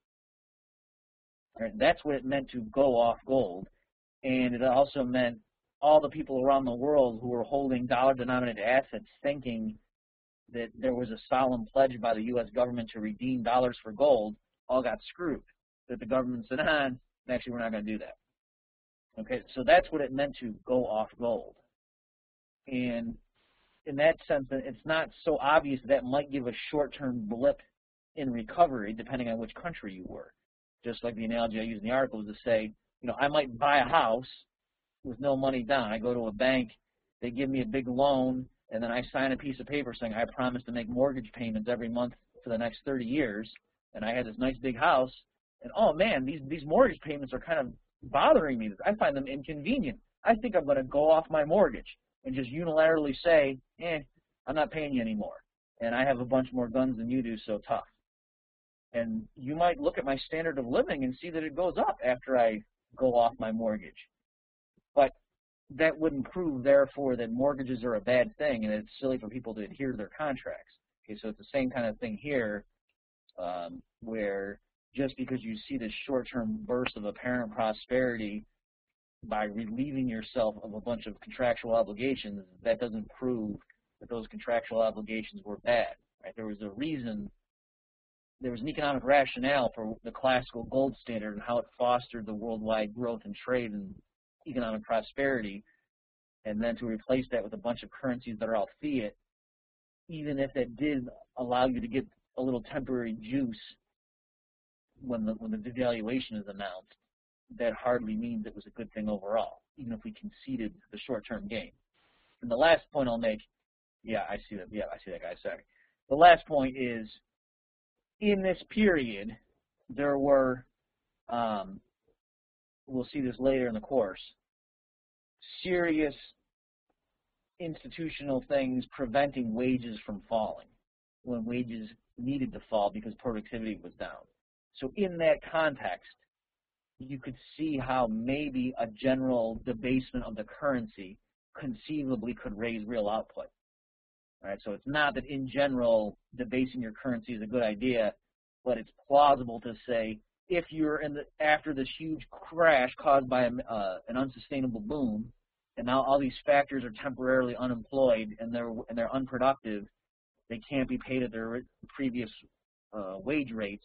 All right, that's what it meant to go off gold. And it also meant all the people around the world who were holding dollar-denominated assets thinking that there was a solemn pledge by the U S government to redeem dollars for gold all got screwed. That the government said, ah, actually, we're not going to do that. Okay, so that's what it meant to go off gold. And in that sense, it's not so obvious that, that might give a short-term blip in recovery depending on which country you were. Just like the analogy I used in the article was to say, you know, I might buy a house with no money down. I go to a bank, they give me a big loan, and then I sign a piece of paper saying I promise to make mortgage payments every month for the next thirty years, and I had this nice big house, and oh man, these, these mortgage payments are kind of bothering me. I find them inconvenient. I think I'm going to go off my mortgage and just unilaterally say, eh, I'm not paying you anymore, and I have a bunch more guns than you do, so tough. And you might look at my standard of living and see that it goes up after I go off my mortgage. But that wouldn't prove, therefore, that mortgages are a bad thing and it's silly for people to adhere to their contracts. Okay, so it's the same kind of thing here, um, where just because you see this short-term burst of apparent prosperity by relieving yourself of a bunch of contractual obligations, that doesn't prove that those contractual obligations were bad. Right? There was a reason, there was an economic rationale for the classical gold standard and how it fostered the worldwide growth and trade and economic prosperity, and then to replace that with a bunch of currencies that are all fiat, even if that did allow you to get a little temporary juice when the, when the devaluation is announced, that hardly means it was a good thing overall, even if we conceded the short-term gain. And the last point I'll make, yeah, I see that, yeah, I see that guy, sorry. The last point is, in this period, there were, um, we'll see this later in the course, serious institutional things preventing wages from falling when wages needed to fall because productivity was down. So in that context, you could see how maybe a general debasement of the currency conceivably could raise real output. All right, so it's not that in general debasing your currency is a good idea, but it's plausible to say if you're in the after this huge crash caused by a, uh, an unsustainable boom, and now all these factors are temporarily unemployed and they're and they're unproductive, they can't be paid at their previous uh, wage rates,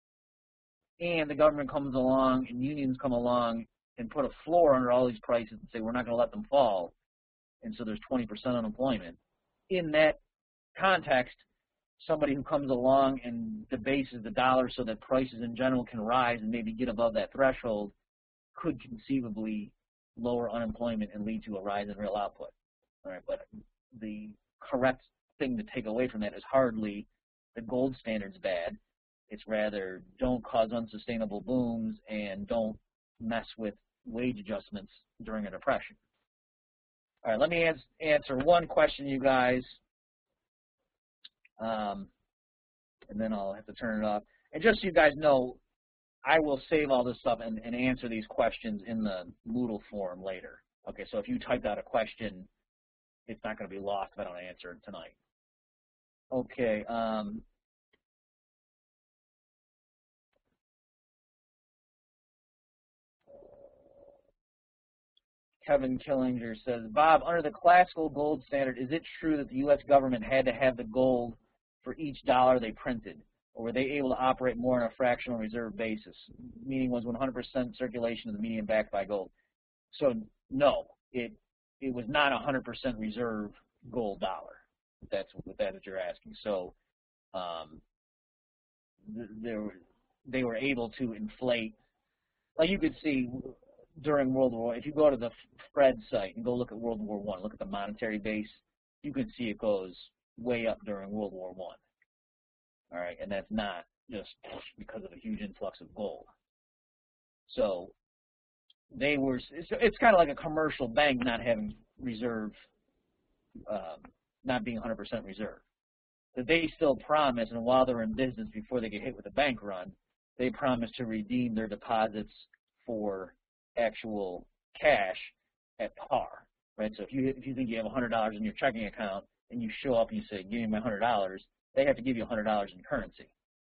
and the government comes along and unions come along and put a floor under all these prices and say we're not going to let them fall, and so there's twenty percent unemployment. In that context, somebody who comes along and debases the dollar so that prices in general can rise and maybe get above that threshold could conceivably lower unemployment and lead to a rise in real output. All right, but the correct thing to take away from that is hardly the gold standard's bad. It's rather don't cause unsustainable booms and don't mess with wage adjustments during a depression. All right, let me ans answer one question, you guys, um, and then I'll have to turn it off. And just so you guys know, I will save all this stuff and, and answer these questions in the Moodle forum later. Okay, so if you typed out a question, it's not going to be lost if I don't answer it tonight. Okay. Um, Kevin Killinger says, Bob, under the classical gold standard, is it true that the U S government had to have the gold for each dollar they printed? Or were they able to operate more on a fractional reserve basis? Meaning was one hundred percent circulation of the medium backed by gold. So no, it it was not a one hundred percent reserve gold dollar. If that's what that what you're asking. So um, they were they were able to inflate. Like you could see during World War, if you go to the Fred site and go look at World War One, look at the monetary base, you can see it goes way up during World War One. All right, and that's not just because of a huge influx of gold. So they were. It's, it's kind of like a commercial bank not having reserve, um, not being one hundred percent reserve. That they still promise, and while they're in business, before they get hit with a bank run, they promise to redeem their deposits for actual cash at par, right? So if you if you think you have one hundred dollars in your checking account and you show up and you say, "Give me my one hundred dollars," they have to give you one hundred dollars in currency.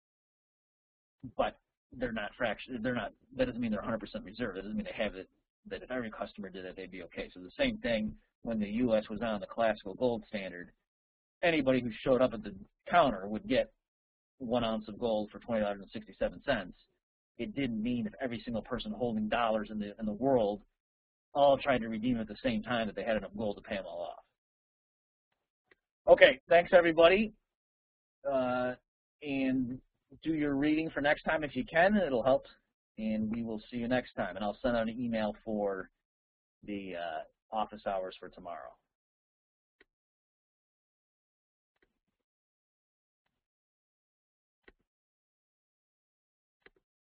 But they're not fraction. They're not. That doesn't mean they're one hundred percent reserved. That doesn't mean they have it. That if every customer did it, they'd be okay. So the same thing when the U S was on the classical gold standard. Anybody who showed up at the counter would get one ounce of gold for twenty dollars and sixty-seven cents. It didn't mean if every single person holding dollars in the in the world all tried to redeem at the same time that they had enough gold to pay them all off. Okay, thanks everybody, uh, and do your reading for next time if you can. It'll help, and we will see you next time. And I'll send out an email for the uh, office hours for tomorrow.